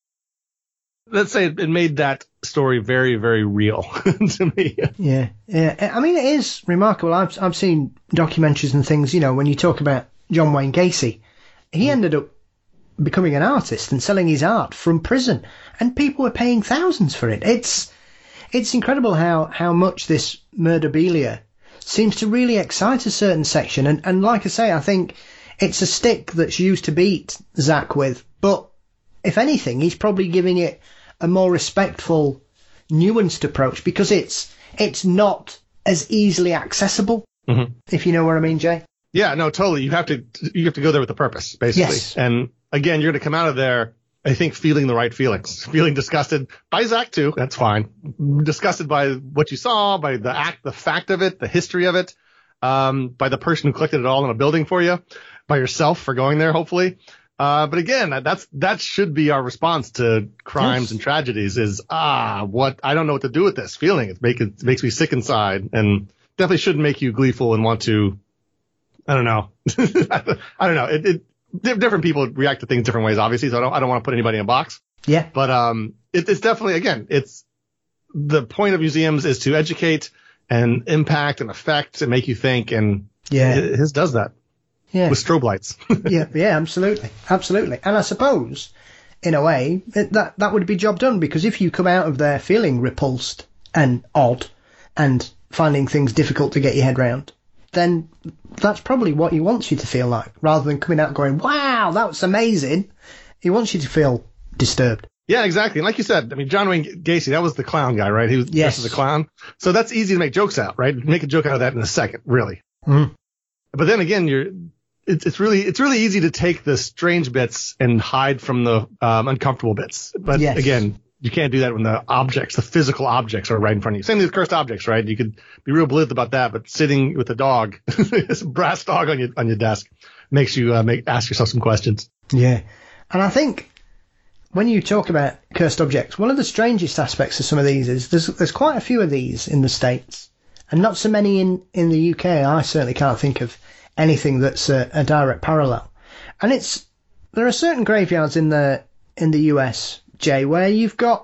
E: let's say it made that story very, very real to me.
D: Yeah. I mean, it is remarkable. I've seen documentaries and things, when you talk about John Wayne Gacy, he ended up becoming an artist and selling his art from prison, and people were paying thousands for it. It's incredible how much this murderabilia seems to really excite a certain section, and like I say, I think it's a stick that's used to beat Zach with, but if anything, he's probably giving it a more respectful, nuanced approach, because it's not as easily accessible, if you know what I mean, Jay.
E: Yeah, no, totally. You have to go there with a purpose, basically.
D: Yes.
E: And again, you're going to come out of there, I think, feeling the right feelings. Feeling disgusted by Zach too. That's fine. Disgusted by what you saw, by the fact of it, the history of it, by the person who collected it all in a building for you, by yourself for going there, hopefully. But again, that should be our response to crimes and tragedies is, I don't know what to do with this feeling. It makes me sick inside, and definitely shouldn't make you gleeful and want to, I don't know. I don't know. Different people react to things different ways, obviously, so I don't want to put anybody in a box.
D: Yeah.
E: But it's definitely, again, it's the point of museums is to educate and impact and affect and make you think, and his does that. Yeah. With strobe lights.
D: yeah, absolutely. And I suppose, in a way, that would be job done, because if you come out of there feeling repulsed and odd and finding things difficult to get your head round, then that's probably what he wants you to feel like, rather than coming out going, wow, that was amazing. He wants you to feel disturbed.
E: Yeah, exactly. And like you said, I mean, John Wayne Gacy, that was the clown guy, right? He was dressed as a clown. So that's easy to make jokes out, right? Make a joke out of that in a second, really. Mm. But then again, it's really easy to take the strange bits and hide from the uncomfortable bits. But again, you can't do that when the physical objects are right in front of you. Same thing with cursed objects, right? You could be real blithe about that, but sitting with a dog, this brass dog on your desk, makes you ask yourself some questions.
D: Yeah. And I think when you talk about cursed objects, one of the strangest aspects of some of these is there's quite a few of these in the States, and not so many in the UK. I certainly can't think of anything that's a direct parallel. And there are certain graveyards in the US, Jay, where you've got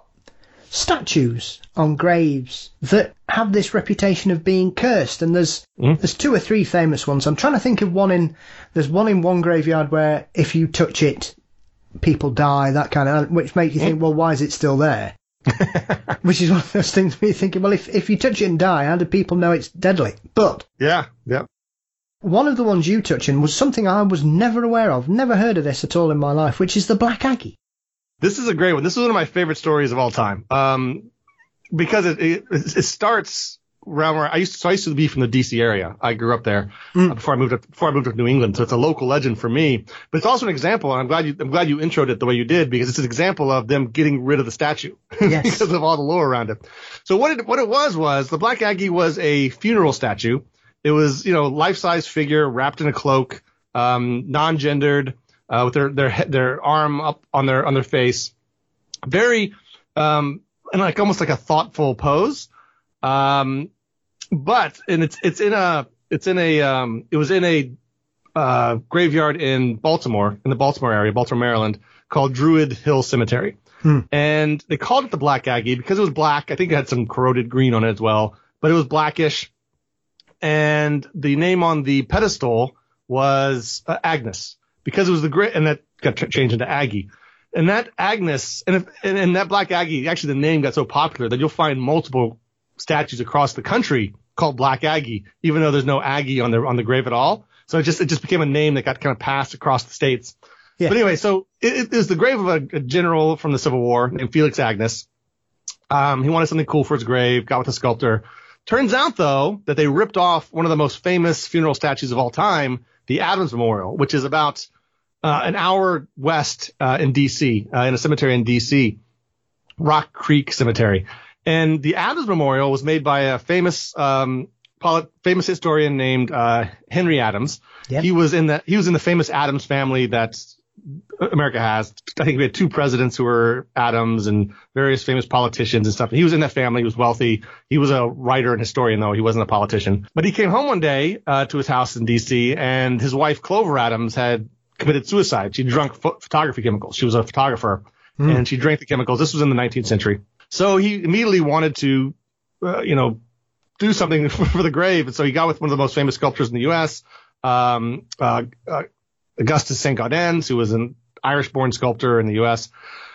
D: statues on graves that have this reputation of being cursed, and there's 2 or 3 famous ones. I'm trying to think of there's one in one graveyard where if you touch it, people die, that kind of, which makes you think, well, why is it still there? Which is one of those things where you're thinking, well, if you touch it and die, how do people know it's deadly? But
E: yeah.
D: One of the ones you touch in was something I was never aware of, never heard of this at all in my life, which is the Black Aggie.
E: This is a great one. This is one of my favorite stories of all time. Because it starts around where I used to be from the DC area. I grew up there before I moved up to New England. So it's a local legend for me, but it's also an example. And I'm glad you introed it the way you did, because it's an example of them getting rid of the statue because of all the lore around it. So what it was the Black Aggie was a funeral statue. It was, life-size figure wrapped in a cloak, non-gendered, with their arm up on their face, very and like almost like a thoughtful pose. But it was in a graveyard in Baltimore, in the Baltimore area, Baltimore, Maryland, called Druid Hill Cemetery. And they called it the Black Aggie because it was black. I think it had some corroded green on it as well, but it was blackish. And the name on the pedestal was Agnes, because it was and that got changed into Aggie. And that Agnes, and that Black Aggie, actually the name got so popular that you'll find multiple statues across the country called Black Aggie, even though there's no Aggie on the grave at all. So it just became a name that got kind of passed across the states. Yeah. But anyway, so it is the grave of a general from the Civil War named Felix Agnes. He wanted something cool for his grave, got with a sculptor. Turns out, though, that they ripped off one of the most famous funeral statues of all time, the Adams Memorial, which is about an hour west in D.C., in a cemetery in D.C., Rock Creek Cemetery. And the Adams Memorial was made by a famous historian named Henry Adams. Yep. He was in the famous Adams family that America has. I think we had 2 presidents who were Adams and various famous politicians and stuff. He was in that family. He was wealthy. He was a writer and historian, though. He wasn't a politician. But he came home one day to his house in D.C., and his wife, Clover Adams, had committed suicide. She drank photography chemicals. She was a photographer, and she drank the chemicals. This was in the 19th century. So he immediately wanted to, do something for the grave. And so he got with one of the most famous sculptors in the U.S., Augustus St. Gaudens, who was an Irish-born sculptor in the U.S.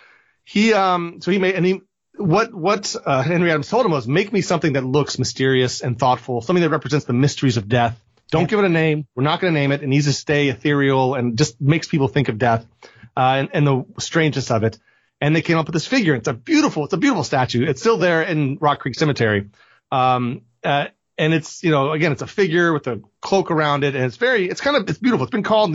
E: What Henry Adams told him was, make me something that looks mysterious and thoughtful, something that represents the mysteries of death. Don't give it a name. We're not going to name it. It needs to stay ethereal and just makes people think of death and the strangeness of it. And they came up with this figure. It's a beautiful statue. It's still there in Rock Creek Cemetery. And it's, again, it's a figure with a cloak around it, and it's beautiful. It's been called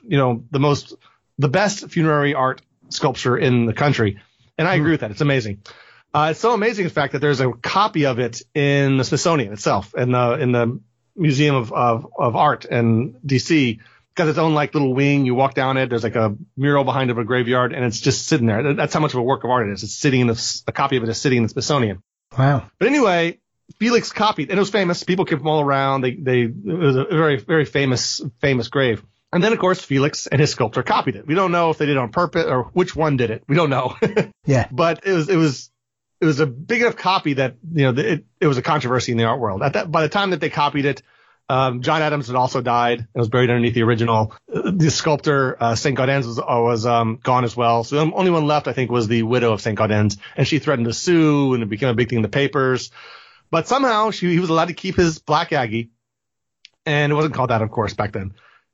E: the best funerary art sculpture in the country. And I agree with that. It's amazing. It's so amazing, in fact, that there's a copy of it in the Smithsonian itself, in the Museum of Art in DC. Got its own like little wing. You walk down it. There's like a mural behind of a graveyard, and it's just sitting there. That's how much of a work of art it is. It's sitting a copy of it is sitting in the Smithsonian.
D: Wow. But
E: anyway, Felix copied, and it was famous. People came from all around. It was a very, very famous grave. And then, of course, Felix and his sculptor copied it. We don't know if they did it on purpose or which one did it. We don't know.
D: Yeah.
E: But it was a big enough copy that it was a controversy in the art world. By the time that they copied it, John Adams had also died and was buried underneath the original. The sculptor St. Gaudens was gone as well. So the only one left, I think, was the widow of St. Gaudens, and she threatened to sue, and it became a big thing in the papers. But somehow he was allowed to keep his Black Aggie, and it wasn't called that, of course, back then.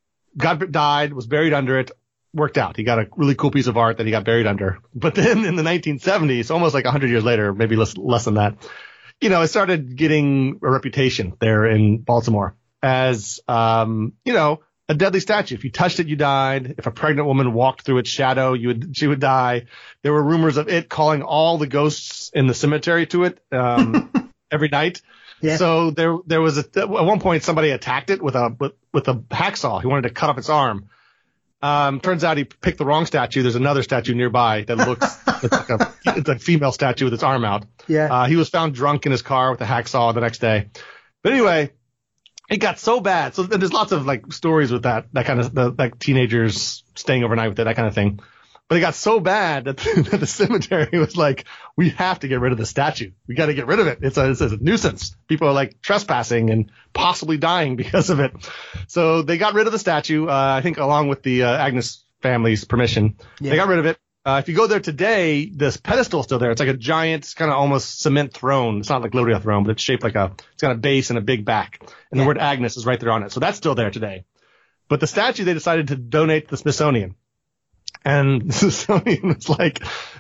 E: Died, was buried under it, worked out. He got a really cool piece of art that he got buried under. But then in the 1970s, almost like 100 years later, maybe less than that, it started getting a reputation there in Baltimore as, a deadly statue. If you touched it, you died. If a pregnant woman walked through its shadow, she would die. There were rumors of it calling all the ghosts in the cemetery to it. Every night. Yeah. So there was at one point somebody attacked it with a hacksaw. He wanted to cut off its arm. Turns out he picked the wrong statue. There's another statue nearby that looks it's a female statue with its arm out. Yeah. He was found drunk in his car with a hacksaw the next day. But anyway, it got so bad. So there's lots of like stories with that kind of like teenagers staying overnight with it, that kind of thing. But it got so bad that the cemetery was like, we have to get rid of the statue. We got to get rid of it. It's a nuisance. People are like trespassing and possibly dying because of it. So they got rid of the statue, I think along with the Agnes family's permission. Yeah. They got rid of it. If you go there today, this pedestal is still there. It's like a giant, kind of almost cement throne. It's not like literally a throne, but it's shaped like it's got a base and a big back. And the word Agnes is right there on it. So that's still there today. But the statue they decided to donate to the Smithsonian. And the Smithsonian was like,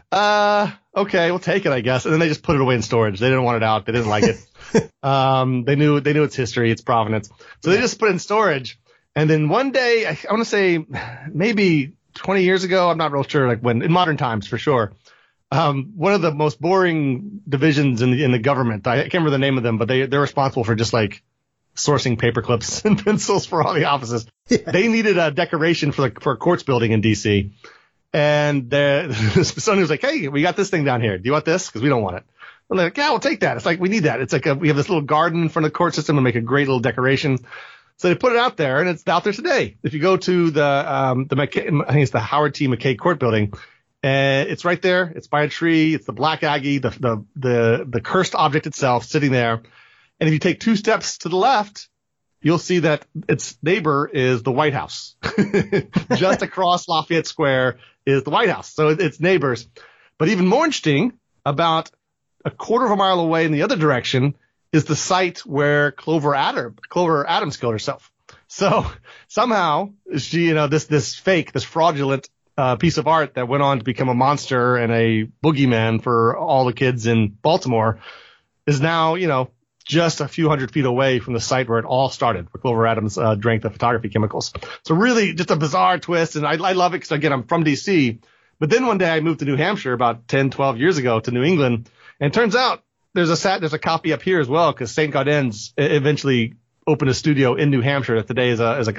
E: okay, we'll take it, I guess. And then they just put it away in storage. They didn't want it out. They didn't like it. They knew its history, its provenance. So they just put it in storage. And then one day, I want to say maybe 20 years ago, I'm not real sure, like when, in modern times for sure, one of the most boring divisions in the government, I can't remember the name of them, but they're responsible for just like sourcing paper clips and pencils for all the offices. Yeah. They needed a decoration for a courts building in DC. And the Smithsonian was like, hey, we got this thing down here. Do you want this? Because we don't want it. I'm like, yeah, we'll take that. It's like, we need that. It's like we have this little garden in front of the court system and make a great little decoration. So they put it out there, and it's out there today. If you go to the McKay, I think it's the Howard T. McKay Court Building, it's right there. It's by a tree. It's the Black Aggie, the cursed object itself sitting there. And if you take 2 steps to the left, you'll see that its neighbor is the White House. Just across Lafayette Square is the White House. So it's neighbors. But even more interesting, about a quarter of a mile away in the other direction is the site where Clover Adams killed herself. So somehow she, this fraudulent piece of art that went on to become a monster and a boogeyman for all the kids in Baltimore is now, just a few hundred feet away from the site where it all started, where Clover Adams drank the photography chemicals. So really just a bizarre twist. And I love it because, again, I'm from D.C. But then one day I moved to New Hampshire about 10, 12 years ago to New England. And it turns out there's a copy up here as well, because St. Gaudens eventually opened a studio in New Hampshire that today is like a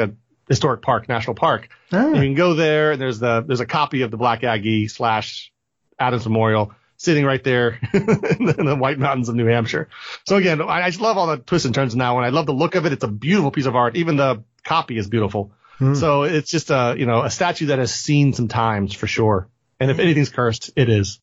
E: historic park, national park.
D: Oh.
E: You can go there, and there's a copy of the Black Aggie / Adams Memorial sitting right there in the White Mountains of New Hampshire. So again, I just love all the twists and turns in that one. I love the look of it. It's a beautiful piece of art. Even the copy is beautiful. So it's just a statue that has seen some times for sure. And if anything's cursed, it is.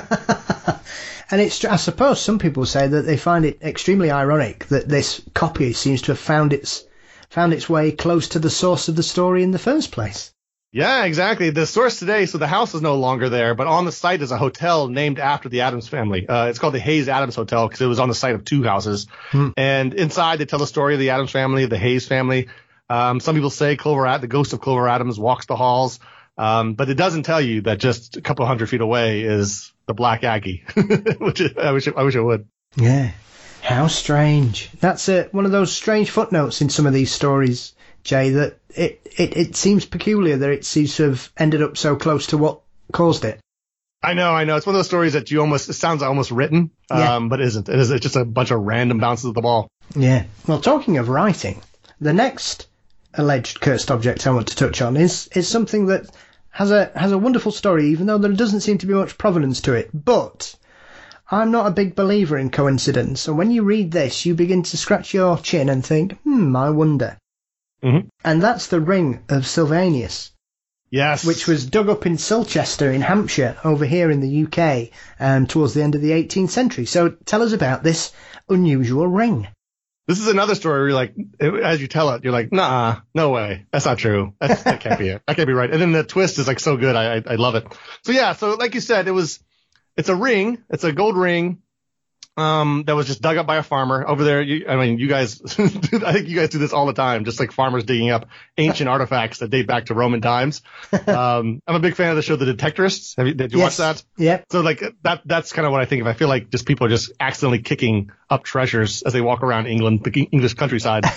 D: And I suppose some people say that they find it extremely ironic that this copy seems to have found its way close to the source of the story in the first place.
E: Yeah, exactly. The source today, so the house is no longer there, but on the site is a hotel named after the Adams family. It's called the Hayes Adams Hotel because it was on the site of 2 houses. And inside they tell the story of the Adams family, the Hayes family. Some people say the ghost of Clover Adams walks the halls. But it doesn't tell you that just a couple hundred feet away is the Black Aggie, which I wish it would.
D: Yeah. How strange. That's one of those strange footnotes in some of these stories, Jay, that it seems peculiar that it seems to have ended up so close to what caused it.
E: I know. It's one of those stories that it sounds almost written, but it isn't. It's just a bunch of random bounces of the ball.
D: Yeah. Well, talking of writing, the next alleged cursed object I want to touch on is something that has a wonderful story, even though there doesn't seem to be much provenance to it. But I'm not a big believer in coincidence, so when you read this, you begin to scratch your chin and think, I wonder.
E: Mm-hmm.
D: And that's the ring of Sylvanus.
E: Yes.
D: Which was dug up in Silchester in Hampshire, over here in the UK, towards the end of the 18th century. So tell us about this unusual ring.
E: This is another story where you're like, as you tell it, you're like, nah, no way. That's not true. That can't be it. That can't be right. And then the twist is like so good. I love it. So like you said, it's a ring. It's a gold ring. That was just dug up by a farmer over there. You guys, I think you guys do this all the time, just like farmers digging up ancient artifacts that date back to Roman times. I'm a big fan of the show The Detectorists. Did you watch that?
D: Yeah.
E: So like that's kind of what I think of. I feel like just people are just accidentally kicking up treasures as they walk around England, the English countryside.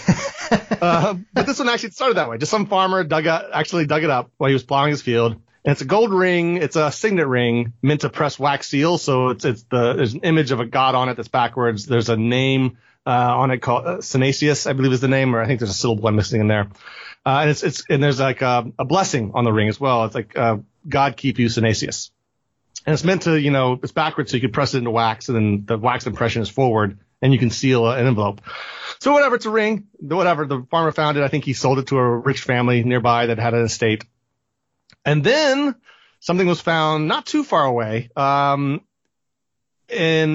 E: But this one actually started that way. Just some farmer actually dug it up while he was plowing his field. And it's a gold ring. It's a signet ring meant to press wax seals. So there's an image of a god on it that's backwards. There's a name on it called Synesius, I believe is the name, or I think there's a syllable I'm missing in there. And there's like a blessing on the ring as well. It's like God keep you, Synesius. And it's meant to, it's backwards so you can press it into wax, and then the wax impression is forward, and you can seal an envelope. So whatever, it's a ring. Whatever, the farmer found it. I think he sold it to a rich family nearby that had an estate. And then something was found not too far away in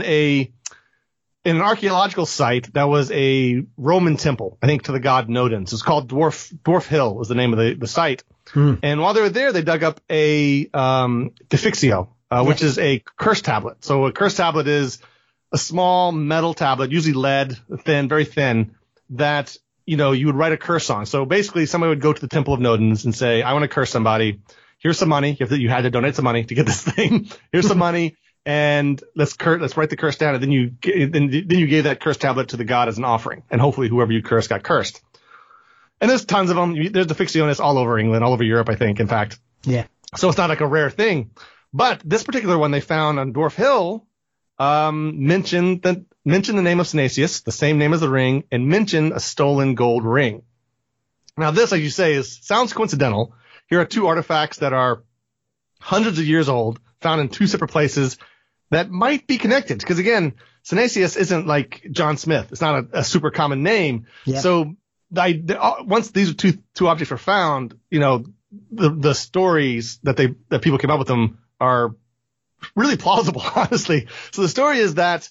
E: an archaeological site that was a Roman temple, I think to the god Nodens. It's called Dwarf Hill was the name of the site. And while they were there, they dug up a defixio, which is a curse tablet. So a curse tablet is a small metal tablet, usually lead, thin, very thin, that you would write a curse on. So basically somebody would go to the Temple of Nodens and say, I want to curse somebody. Here's some money. You had to donate some money to get this thing. Here's some money, and let's write the curse down. And then you gave that curse tablet to the god as an offering, and hopefully whoever you cursed got cursed. And there's tons of them. There's defixionis all over England, all over Europe, I think. In fact,
D: yeah. So
E: it's not like a rare thing, but this particular one they found on Dwarf Hill mentioned the name of Synesius, the same name as the ring, and mentioned a stolen gold ring. Now this, like you say, sounds coincidental. Here are 2 artifacts that are hundreds of years old, found in 2 separate places that might be connected. Because again, Synesius isn't like John Smith. It's not a super common name. Yeah. So once these 2 objects were found, the stories that people came up with them are really plausible, honestly. So the story is that,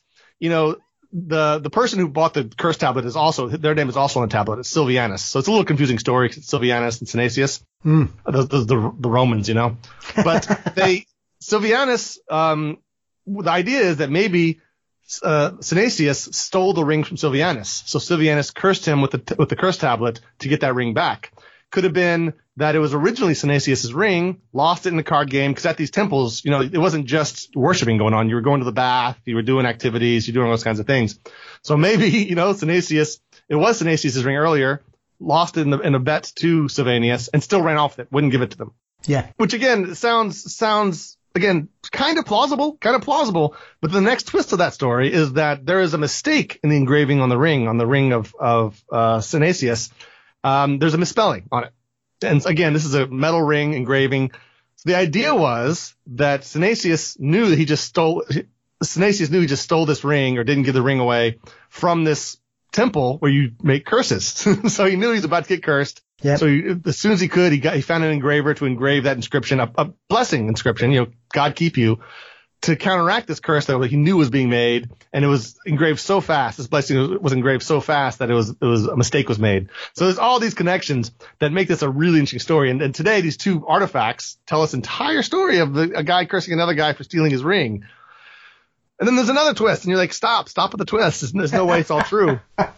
E: the person who bought the curse tablet their name is also on the tablet. It's Sylvanus. So it's a little confusing story because it's Sylvanus and Synesius, the Romans, But Sylvanus, the idea is that maybe Synesius stole the ring from Sylvanus. So Sylvanus cursed him with the curse tablet to get that ring back. Could have been that it was originally Synesius's ring, lost it in the card game, because at these temples, it wasn't just worshiping going on. You were going to the bath, you were doing activities, you're doing those kinds of things. So maybe, Synesius, it was Synesius's ring earlier, lost it in a bet to Sylvanus, and still ran off with it, wouldn't give it to them.
D: Yeah.
E: Which again, sounds again, kind of plausible, but the next twist of that story is that there is a mistake in the engraving on the ring of Synesius. There's a misspelling on it. And again, this is a metal ring engraving. So the idea was that Synesius knew he just stole this ring, or didn't give the ring away, from this temple where you make curses. So he knew he was about to get cursed.
D: Yep.
E: So as soon as he could, he found an engraver to engrave that inscription, a blessing inscription, God keep you, to counteract this curse that he knew was being made. And it was engraved so fast. This blessing was engraved so fast that it was a mistake was made. So there's all these connections that make this a really interesting story. And today, these two artifacts tell us entire story of a guy cursing another guy for stealing his ring. And then there's another twist, and you're like, stop with the twist. There's no way it's all true.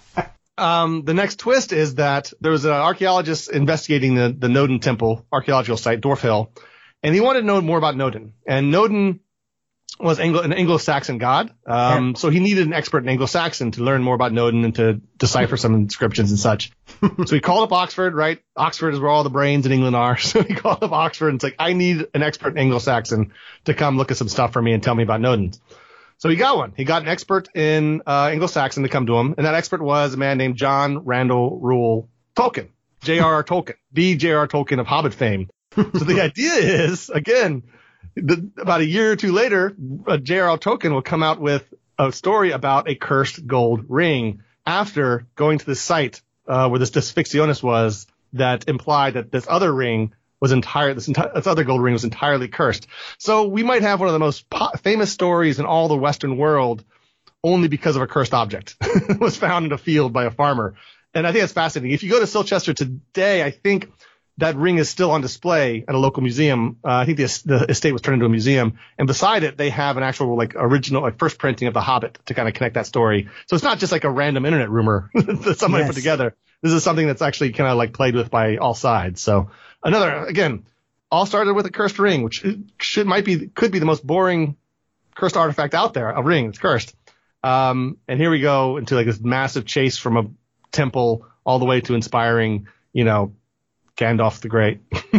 E: The next twist is that there was an archaeologist investigating the Nodin temple archaeological site, Dwarf Hill, and he wanted to know more about Nodin. And Nodin was an Anglo-Saxon god, so he needed an expert in Anglo-Saxon to learn more about Nodin and to decipher some inscriptions and such. So he called up Oxford, right? Oxford is where all the brains in England are. So he called up Oxford and it's like, I need an expert in Anglo-Saxon to come look at some stuff for me and tell me about Nodin. So he got one. He got an expert in Anglo-Saxon to come to him, and that expert was a man named John Randall Reuel Tolkien, J.R.R. Tolkien, the J.R.R. Tolkien of Hobbit fame. So the idea is, again, about a year or two later, J.R.R. Tolkien will come out with a story about a cursed gold ring after going to the site where this Fictionis was, that implied that this other ring was this other gold ring was entirely cursed. So we might have one of the most famous stories in all the Western world only because of a cursed object was found in a field by a farmer. And I think that's fascinating. If you go to Silchester today, I think that ring is still on display at a local museum. I think the estate was turned into a museum, and beside it, they have an actual original first printing of The Hobbit to kind of connect that story. So it's not just like a random internet rumor that somebody put together. This is something that's actually kind of played with by all sides. So again, all started with a cursed ring, which could be the most boring cursed artifact out there, a ring that's cursed. And here we go into this massive chase from a temple all the way to inspiring, Gandalf the Great.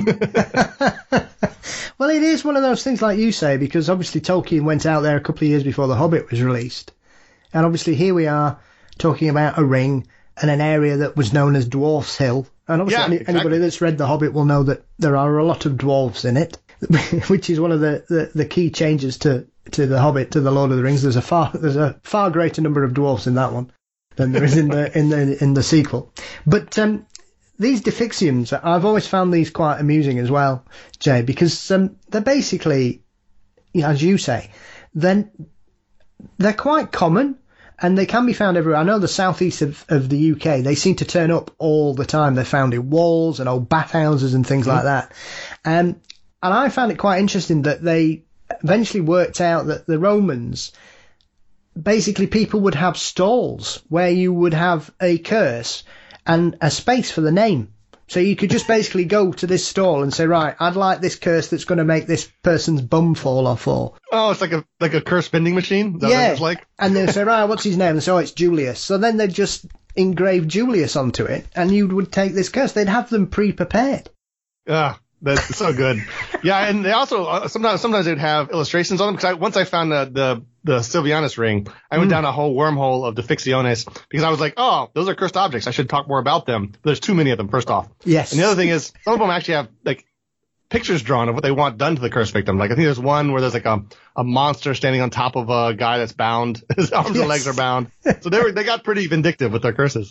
D: Well, it is one of those things like you say, because obviously Tolkien went out there a couple of years before The Hobbit was released. And obviously here we are talking about a ring and an area that was known as Dwarf's Hill. And obviously anybody that's read The Hobbit will know that there are a lot of dwarves in it, which is one of the key changes to The Hobbit, to The Lord of the Rings. There's a far greater number of dwarves in that one than there is in the sequel. But these Defixians, I've always found these quite amusing as well, Jay, because they're basically, as you say, then they're quite common and they can be found everywhere. I know the southeast of the UK, they seem to turn up all the time. They're found in walls and old bathhouses and things like that. And I found it quite interesting that they eventually worked out that the Romans, basically people would have stalls where you would have a curse and a space for the name. So you could just basically go to this stall and say, right, I'd like this curse that's going to make this person's bum fall off. Or
E: it's like a curse vending machine? Is that what it's like?
D: And they'd say, right, what's his name? And so it's Julius. So then they'd just engrave Julius onto it, and you would take this curse. They'd have them pre-prepared.
E: That's so good. Yeah, and they also sometimes they'd have illustrations on them, because once I found the Silvianus ring, I went down a whole wormhole of Defixione because I was like, oh, those are cursed objects. I should talk more about them. But there's too many of them, first off.
D: Yes.
E: And the other thing is, some of them actually have pictures drawn of what they want done to the cursed victim. I think there's one where there's a monster standing on top of a guy that's bound. His arms and legs are bound. So they got pretty vindictive with their curses.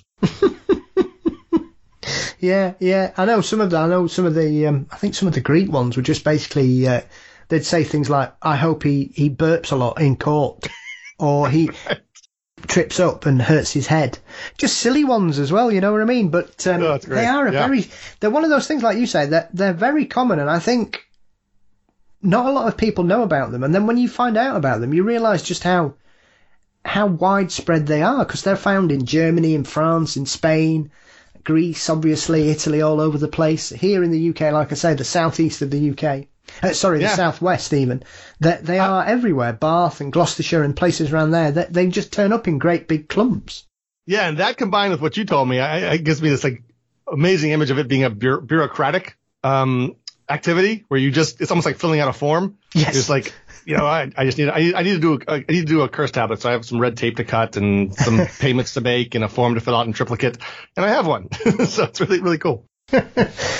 D: Yeah. I know some of the I think some of the Greek ones were just basically they'd say things like, I hope he burps a lot in court, or he trips up and hurts his head. Just silly ones as well, you know what I mean? But they are they're one of those things, like you say, that they're very common, and I think not a lot of people know about them. And then when you find out about them, you realise just how widespread they are, because they're found in Germany, in France, in Spain, Greece, obviously, Italy, all over the place. Here in the UK, like I say, the southeast of the UK. The southwest even. They are everywhere. Bath and Gloucestershire and places around there. They just turn up in great big clumps.
E: Yeah, and that combined with what you told me, it gives me this amazing image of it being a bureaucratic activity where it's almost like filling out a form.
D: Yes.
E: It's like, I need to do a curse tablet. So I have some red tape to cut and some payments to make and a form to fill out in triplicate, and I have one. So it's really, really cool.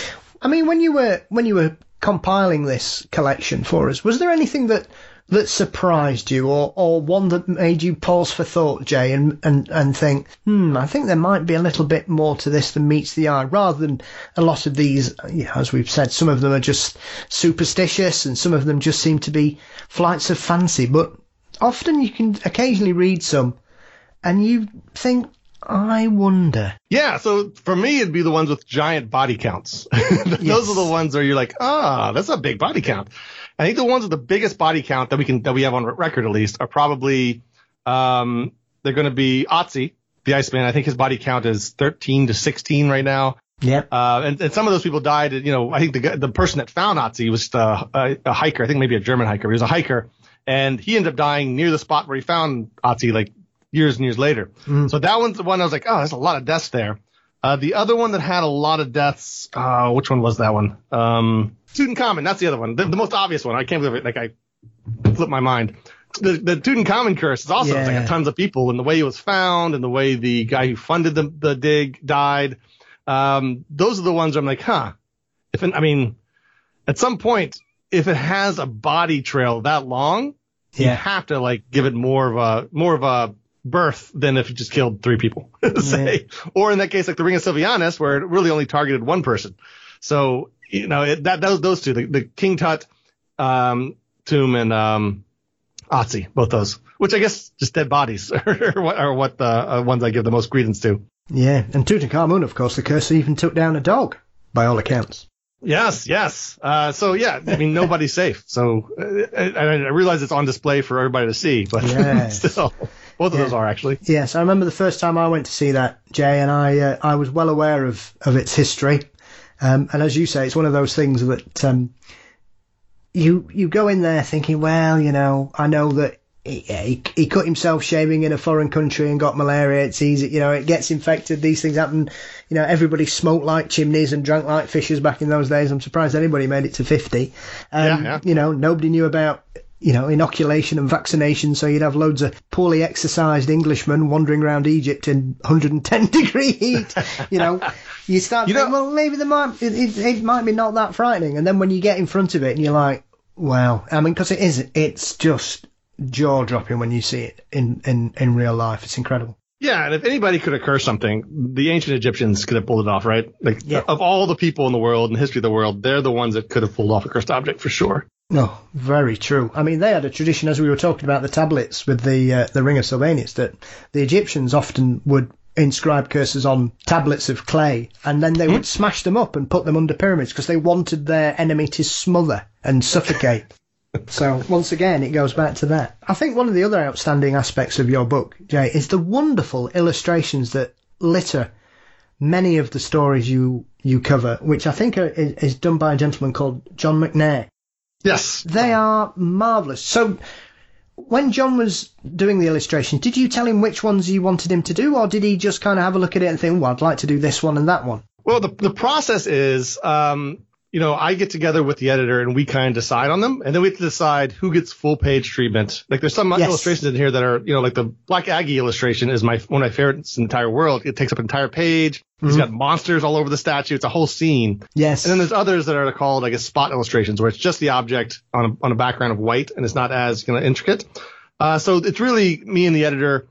D: I mean, when you were compiling this collection for us, was there anything that surprised you, or one that made you pause for thought, Jay, and think, I think there might be a little bit more to this than meets the eye, rather than a lot of these, as we've said, some of them are just superstitious and some of them just seem to be flights of fancy, but often you can occasionally read some and you think, I wonder.
E: Yeah, so for me, it'd be the ones with giant body counts. Those are the ones where you're like, that's a big body count. I think the ones with the biggest body count that we have on record, at least, are probably they're going to be Otzi, the Iceman. I think his body count is 13 to 16 right now.
D: Yeah.
E: And some of those people died. I think the person that found Otzi was a hiker. I think maybe a German hiker. He was a hiker, and he ended up dying near the spot where he found Otzi, like years and years later. So that one's the one I was like, there's a lot of deaths there. The other one that had a lot of deaths, which one was that one? Tutankhamun, that's the other one. The most obvious one. I can't believe it. Like, I flipped my mind. The Tutankhamun curse is also like tons of people, and the way he was found and the way the guy who funded the dig died. Those are the ones where I'm like, at some point, if it has a body trail that long, you have to like give it more of a birth than if you just killed 3 people, say. Or in that case, like the Ring of Silvianus, where it really only targeted one person. So, those two, the King Tut tomb and Otzi, both those, which I guess just dead bodies are what the ones I give the most credence to. Yeah,
D: and Tutankhamun, of course, the curse even took down a dog, by all accounts.
E: Yes. Nobody's safe. So I realize it's on display for everybody to see, but still. Both of those are, actually.
D: Yes, I remember the first time I went to see that, Jay, and I was well aware of its history. And as you say, it's one of those things that you go in there thinking, well, I know that he cut himself shaving in a foreign country and got malaria. It's easy, it gets infected. These things happen. Everybody smoked like chimneys and drank like fishes back in those days. I'm surprised anybody made it to 50. Nobody knew about inoculation and vaccination, so you'd have loads of poorly exercised Englishmen wandering around Egypt in 110 degree heat. You start thinking, well, maybe it might be not that frightening. And then when you get in front of it and you're like, wow. I mean, because it's just jaw dropping when you see it in real life. It's incredible.
E: Yeah, and if anybody could have cursed something, the ancient Egyptians could have pulled it off, right? Of all the people in the world, in the history of the world, they're the ones that could have pulled off a cursed object for sure.
D: No, very true. I mean, they had a tradition, as we were talking about the tablets with the Ring of Silvanus, that the Egyptians often would inscribe curses on tablets of clay, and then they would smash them up and put them under pyramids because they wanted their enemy to smother and suffocate. So, once again, it goes back to that. I think one of the other outstanding aspects of your book, Jay, is the wonderful illustrations that litter many of the stories you cover, which I think is done by a gentleman called John McNair.
E: Yes.
D: They are marvellous. So, when John was doing the illustrations, did you tell him which ones you wanted him to do, or did he just kind of have a look at it and think, I'd like to do this one and that one?
E: Well, the process is, I get together with the editor and we kind of decide on them, and then we have to decide who gets full page treatment. Like, there's some illustrations in here that are, like the Black Aggie illustration is one of my favorites in the entire world. It takes up an entire page. He's got monsters all over the statue. It's a whole scene.
D: Yes.
E: And then there's others that are called, I guess, spot illustrations, where it's just the object on a background of white, and it's not as intricate. So it's really me and the editor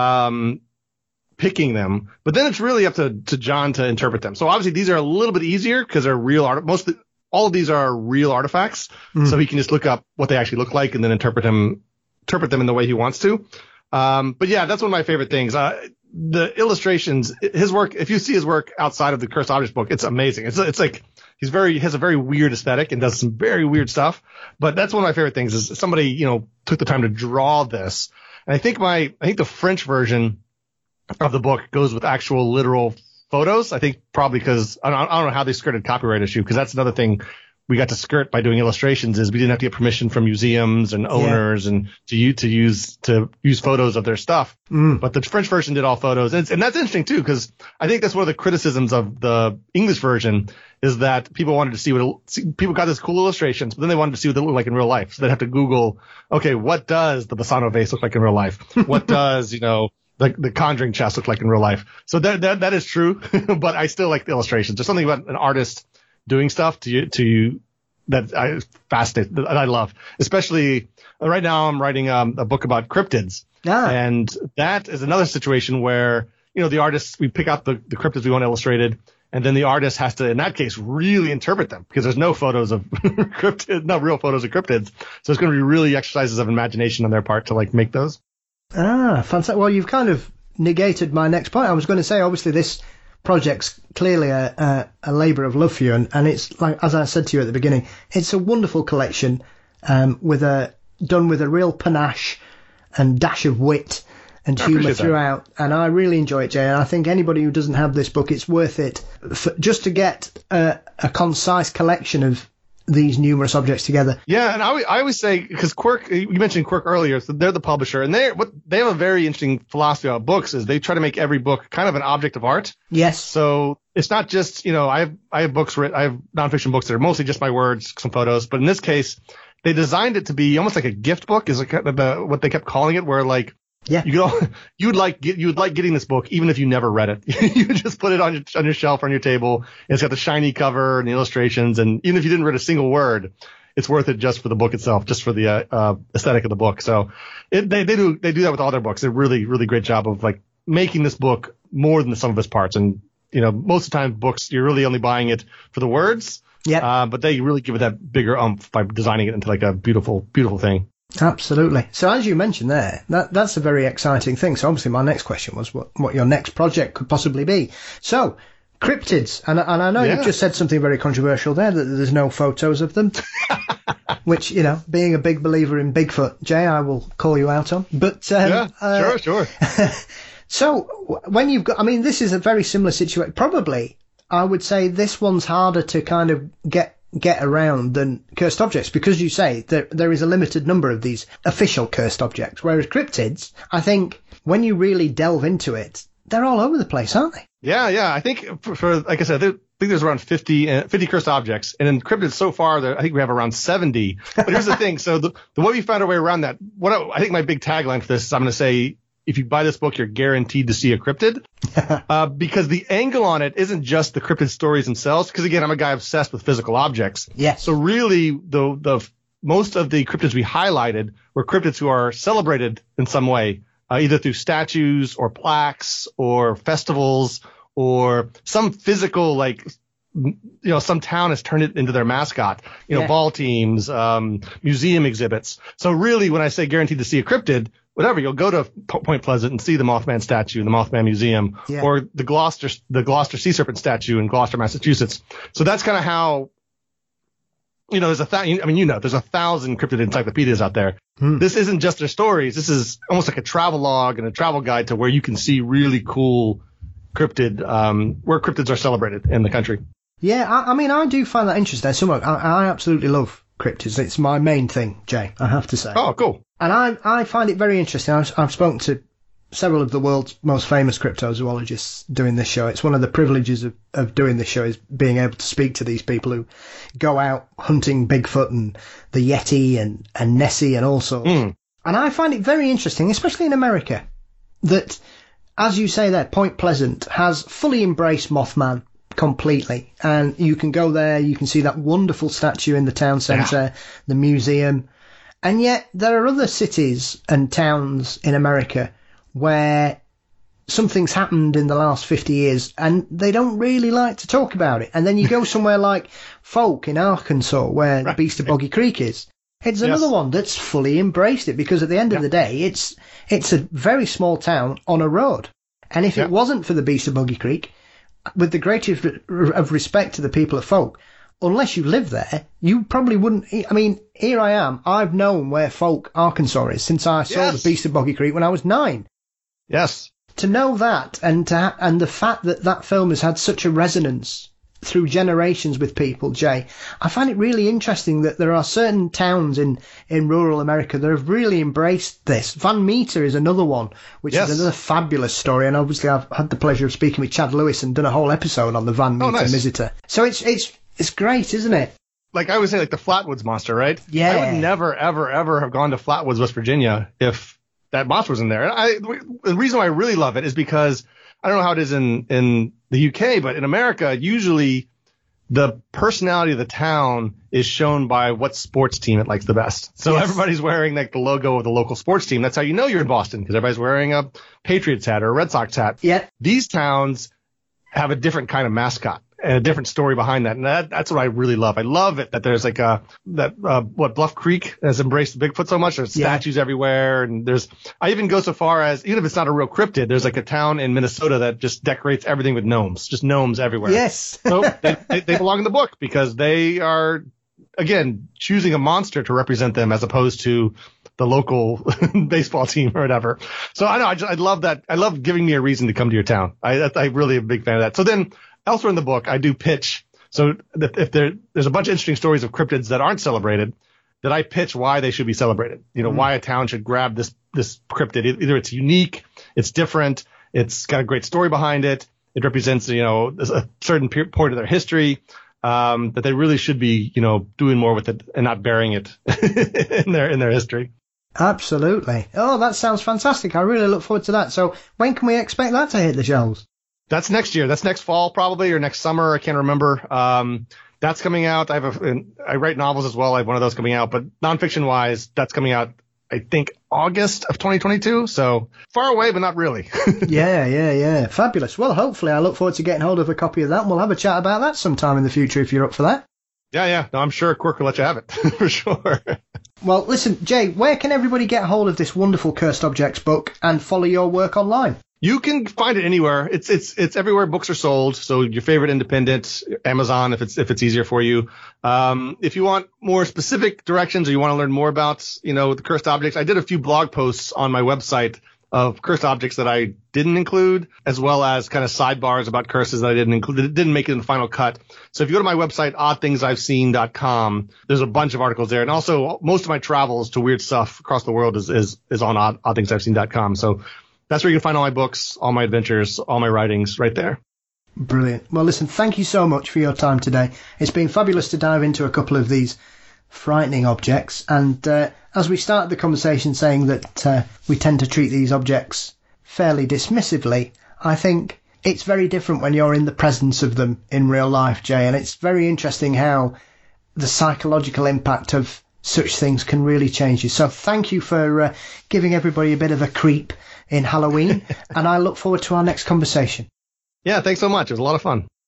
E: picking them, but then it's really up to John to interpret them. So obviously these are a little bit easier because they're real art. All of these are real artifacts, so he can just look up what they actually look like and then interpret them in the way he wants to. But yeah, that's one of my favorite things. The illustrations, his work, if you see his work outside of the Cursed Objects book, it's amazing. It's like he has a very weird aesthetic and does some very weird stuff. But that's one of my favorite things is somebody, took the time to draw this. And I think the French version of the book goes with actual literal photos. I think probably because I don't know how they skirted copyright issue, because that's another thing we got to skirt by doing illustrations is we didn't have to get permission from museums and owners and to use photos of their stuff. But the French version did all photos. And that's interesting too, because I think that's one of the criticisms of the English version is that people wanted to see people got this cool illustrations, but then they wanted to see what they look like in real life. So they'd have to Google, okay, what does the Bassano vase look like in real life? What does, the Conjuring chest look like in real life? So that is true, but I still like the illustrations. There's something about an artist doing stuff to that I fascinate, that I love. Especially right now, I'm writing a book about cryptids, and that is another situation where the artists, we pick out the cryptids we want illustrated, and then the artist has to, in that case, really interpret them because there's no photos of cryptids, no real photos of cryptids. So it's going to be really exercises of imagination on their part to like make those.
D: Fantastic. Well, you've kind of negated my next point. I was going to say, obviously, this project's clearly a labour of love for you, and it's like, as I said to you at the beginning, it's a wonderful collection done with a real panache and dash of wit and humour throughout, and I really enjoy it, Jay. And I think anybody who doesn't have this book, it's worth it just to get a concise collection of these numerous objects together.
E: Yeah, and I always say, because Quirk, you mentioned Quirk earlier, so they're the publisher, and they have a very interesting philosophy about books is they try to make every book kind of an object of art.
D: Yes.
E: So it's not just, I have books I have nonfiction books that are mostly just my words, some photos, but in this case, they designed it to be almost like a gift book, is like what they kept calling it, where like, yeah, you would like getting this book even if you never read it. You just put it on your shelf, on your table. It's got the shiny cover and the illustrations, and even if you didn't read a single word, it's worth it just for the book itself, just for the aesthetic of the book. So they do that with all their books. They're really, really great job of like making this book more than the sum of its parts. And most of the time books, you're really only buying it for the words. Yeah. But they really give it that bigger oomph by designing it into like a beautiful, beautiful thing.
D: Absolutely. So as you mentioned there, that's a very exciting thing. So obviously my next question was what your next project could possibly be. So cryptids, and I know you've just said something very controversial there, that there's no photos of them, which, being a big believer in Bigfoot, Jay, I will call you out on. But
E: sure.
D: So when you've got, this is a very similar situation. Probably I would say this one's harder to kind of get around than cursed objects, because you say there is a limited number of these official cursed objects, whereas cryptids, I think when you really delve into it, they're all over the place, aren't they?
E: Yeah. I think for like I said, I think there's around 50 cursed objects, and in cryptids so far, I think we have around 70. But here's the thing: so the way we found our way around that, I think my big tagline for this is, I'm going to say, if you buy this book, you're guaranteed to see a cryptid, because the angle on it isn't just the cryptid stories themselves. Because again, I'm a guy obsessed with physical objects. Yeah. So really, the most of the cryptids we highlighted were cryptids who are celebrated in some way, either through statues or plaques or festivals or some physical, like, some town has turned it into their mascot. Ball teams, museum exhibits. So really, when I say guaranteed to see a cryptid, whatever, you'll go to Point Pleasant and see the Mothman statue in the Mothman Museum, or the Gloucester Sea Serpent statue in Gloucester, Massachusetts. So that's kind of how, there's there's 1,000 cryptid encyclopedias out there. This isn't just their stories. This is almost like a travel log and a travel guide to where you can see really cool cryptid, where cryptids are celebrated in the country.
D: Yeah, I do find that interesting. So I absolutely love cryptids. It's my main thing, Jay, I have to say.
E: Oh, cool.
D: And I find it very interesting. I've spoken to several of the world's most famous cryptozoologists doing this show. It's one of the privileges of doing this show, is being able to speak to these people who go out hunting Bigfoot and the Yeti and Nessie and all sorts. And I find it very interesting, especially in America, that, as you say there, Point Pleasant has fully embraced Mothman completely. And you can go there, you can see that wonderful statue in the town centre, the museum. And yet there are other cities and towns in America where something's happened in the last 50 years and they don't really like to talk about it. And then you go somewhere like Folk in Arkansas, where the Beast of Boggy Creek is. It's another one that's fully embraced it, because at the end of the day, it's a very small town on a road. And if it wasn't for the Beast of Boggy Creek, with the greatest of respect to the people of Folk, unless you live there, you probably wouldn't. Here I am. I've known where Folk, Arkansas is since I saw the Beast of Boggy Creek when I was 9.
E: Yes.
D: To know that, and the fact that film has had such a resonance through generations with people, Jay, I find it really interesting that there are certain towns in rural America that have really embraced this. Van Meter is another one, which is another fabulous story. And obviously I've had the pleasure of speaking with Chad Lewis and done a whole episode on the Van Meter visitor. So it's great, isn't it?
E: Like I would say, like the Flatwoods monster, right?
D: Yeah.
E: I would never, ever, ever have gone to Flatwoods, West Virginia if that monster was in there. And the reason why I really love it is because I don't know how it is in the UK, but in America, usually the personality of the town is shown by what sports team it likes the best. So everybody's wearing like the logo of the local sports team. That's how you know you're in Boston, because everybody's wearing a Patriots hat or a Red Sox hat.
D: Yeah.
E: These towns have a different kind of mascot and a different story behind that. And that's what I really love. I love it that there's like Bluff Creek has embraced Bigfoot so much. There's statues everywhere. And I even go so far as, even if it's not a real cryptid, there's like a town in Minnesota that just decorates everything with gnomes, just gnomes everywhere.
D: Yes.
E: So they belong in the book because they are, again, choosing a monster to represent them as opposed to the local baseball team or whatever. So I know, I love that. I love giving me a reason to come to your town. I really am a big fan of that. So then elsewhere in the book, I do pitch. So if there's a bunch of interesting stories of cryptids that aren't celebrated, that I pitch why they should be celebrated. Why a town should grab this cryptid. Either it's unique, it's different, it's got a great story behind it, it represents, a certain point of their history, that they really should be, doing more with it and not burying it in their history.
D: Absolutely. Oh, that sounds fantastic. I really look forward to that. So when can we expect that to hit the shelves?
E: That's next year. That's next fall probably, or next summer. I can't remember. That's coming out. I write novels as well. I have one of those coming out, but nonfiction wise, that's coming out, I think, August of 2022. So far away, but not really.
D: Yeah. Fabulous. Well, hopefully I look forward to getting hold of a copy of that, and we'll have a chat about that sometime in the future if you're up for that.
E: Yeah. No, I'm sure Quirk will let you have it for sure.
D: Well, listen, Jay, where can everybody get hold of this wonderful Cursed Objects book and follow your work online?
E: You can find it anywhere. It's everywhere books are sold. So your favorite independent, Amazon, if it's easier for you. If you want more specific directions or you want to learn more about, the cursed objects, I did a few blog posts on my website of cursed objects that I didn't include, as well as kind of sidebars about curses that I didn't include, that didn't make it in the final cut. So if you go to my website, oddthingsi'veseen.com, there's a bunch of articles there. And also most of my travels to weird stuff across the world is on oddthingsi'veseen.com. So that's where you can find all my books, all my adventures, all my writings right there.
D: Brilliant. Well, listen, thank you so much for your time today. It's been fabulous to dive into a couple of these frightening objects. And as we started the conversation saying that we tend to treat these objects fairly dismissively, I think it's very different when you're in the presence of them in real life, Jay. And it's very interesting how the psychological impact of such things can really change you. So thank you for giving everybody a bit of a creep in Halloween. And I look forward to our next conversation.
E: Yeah, thanks so much. It was a lot of fun.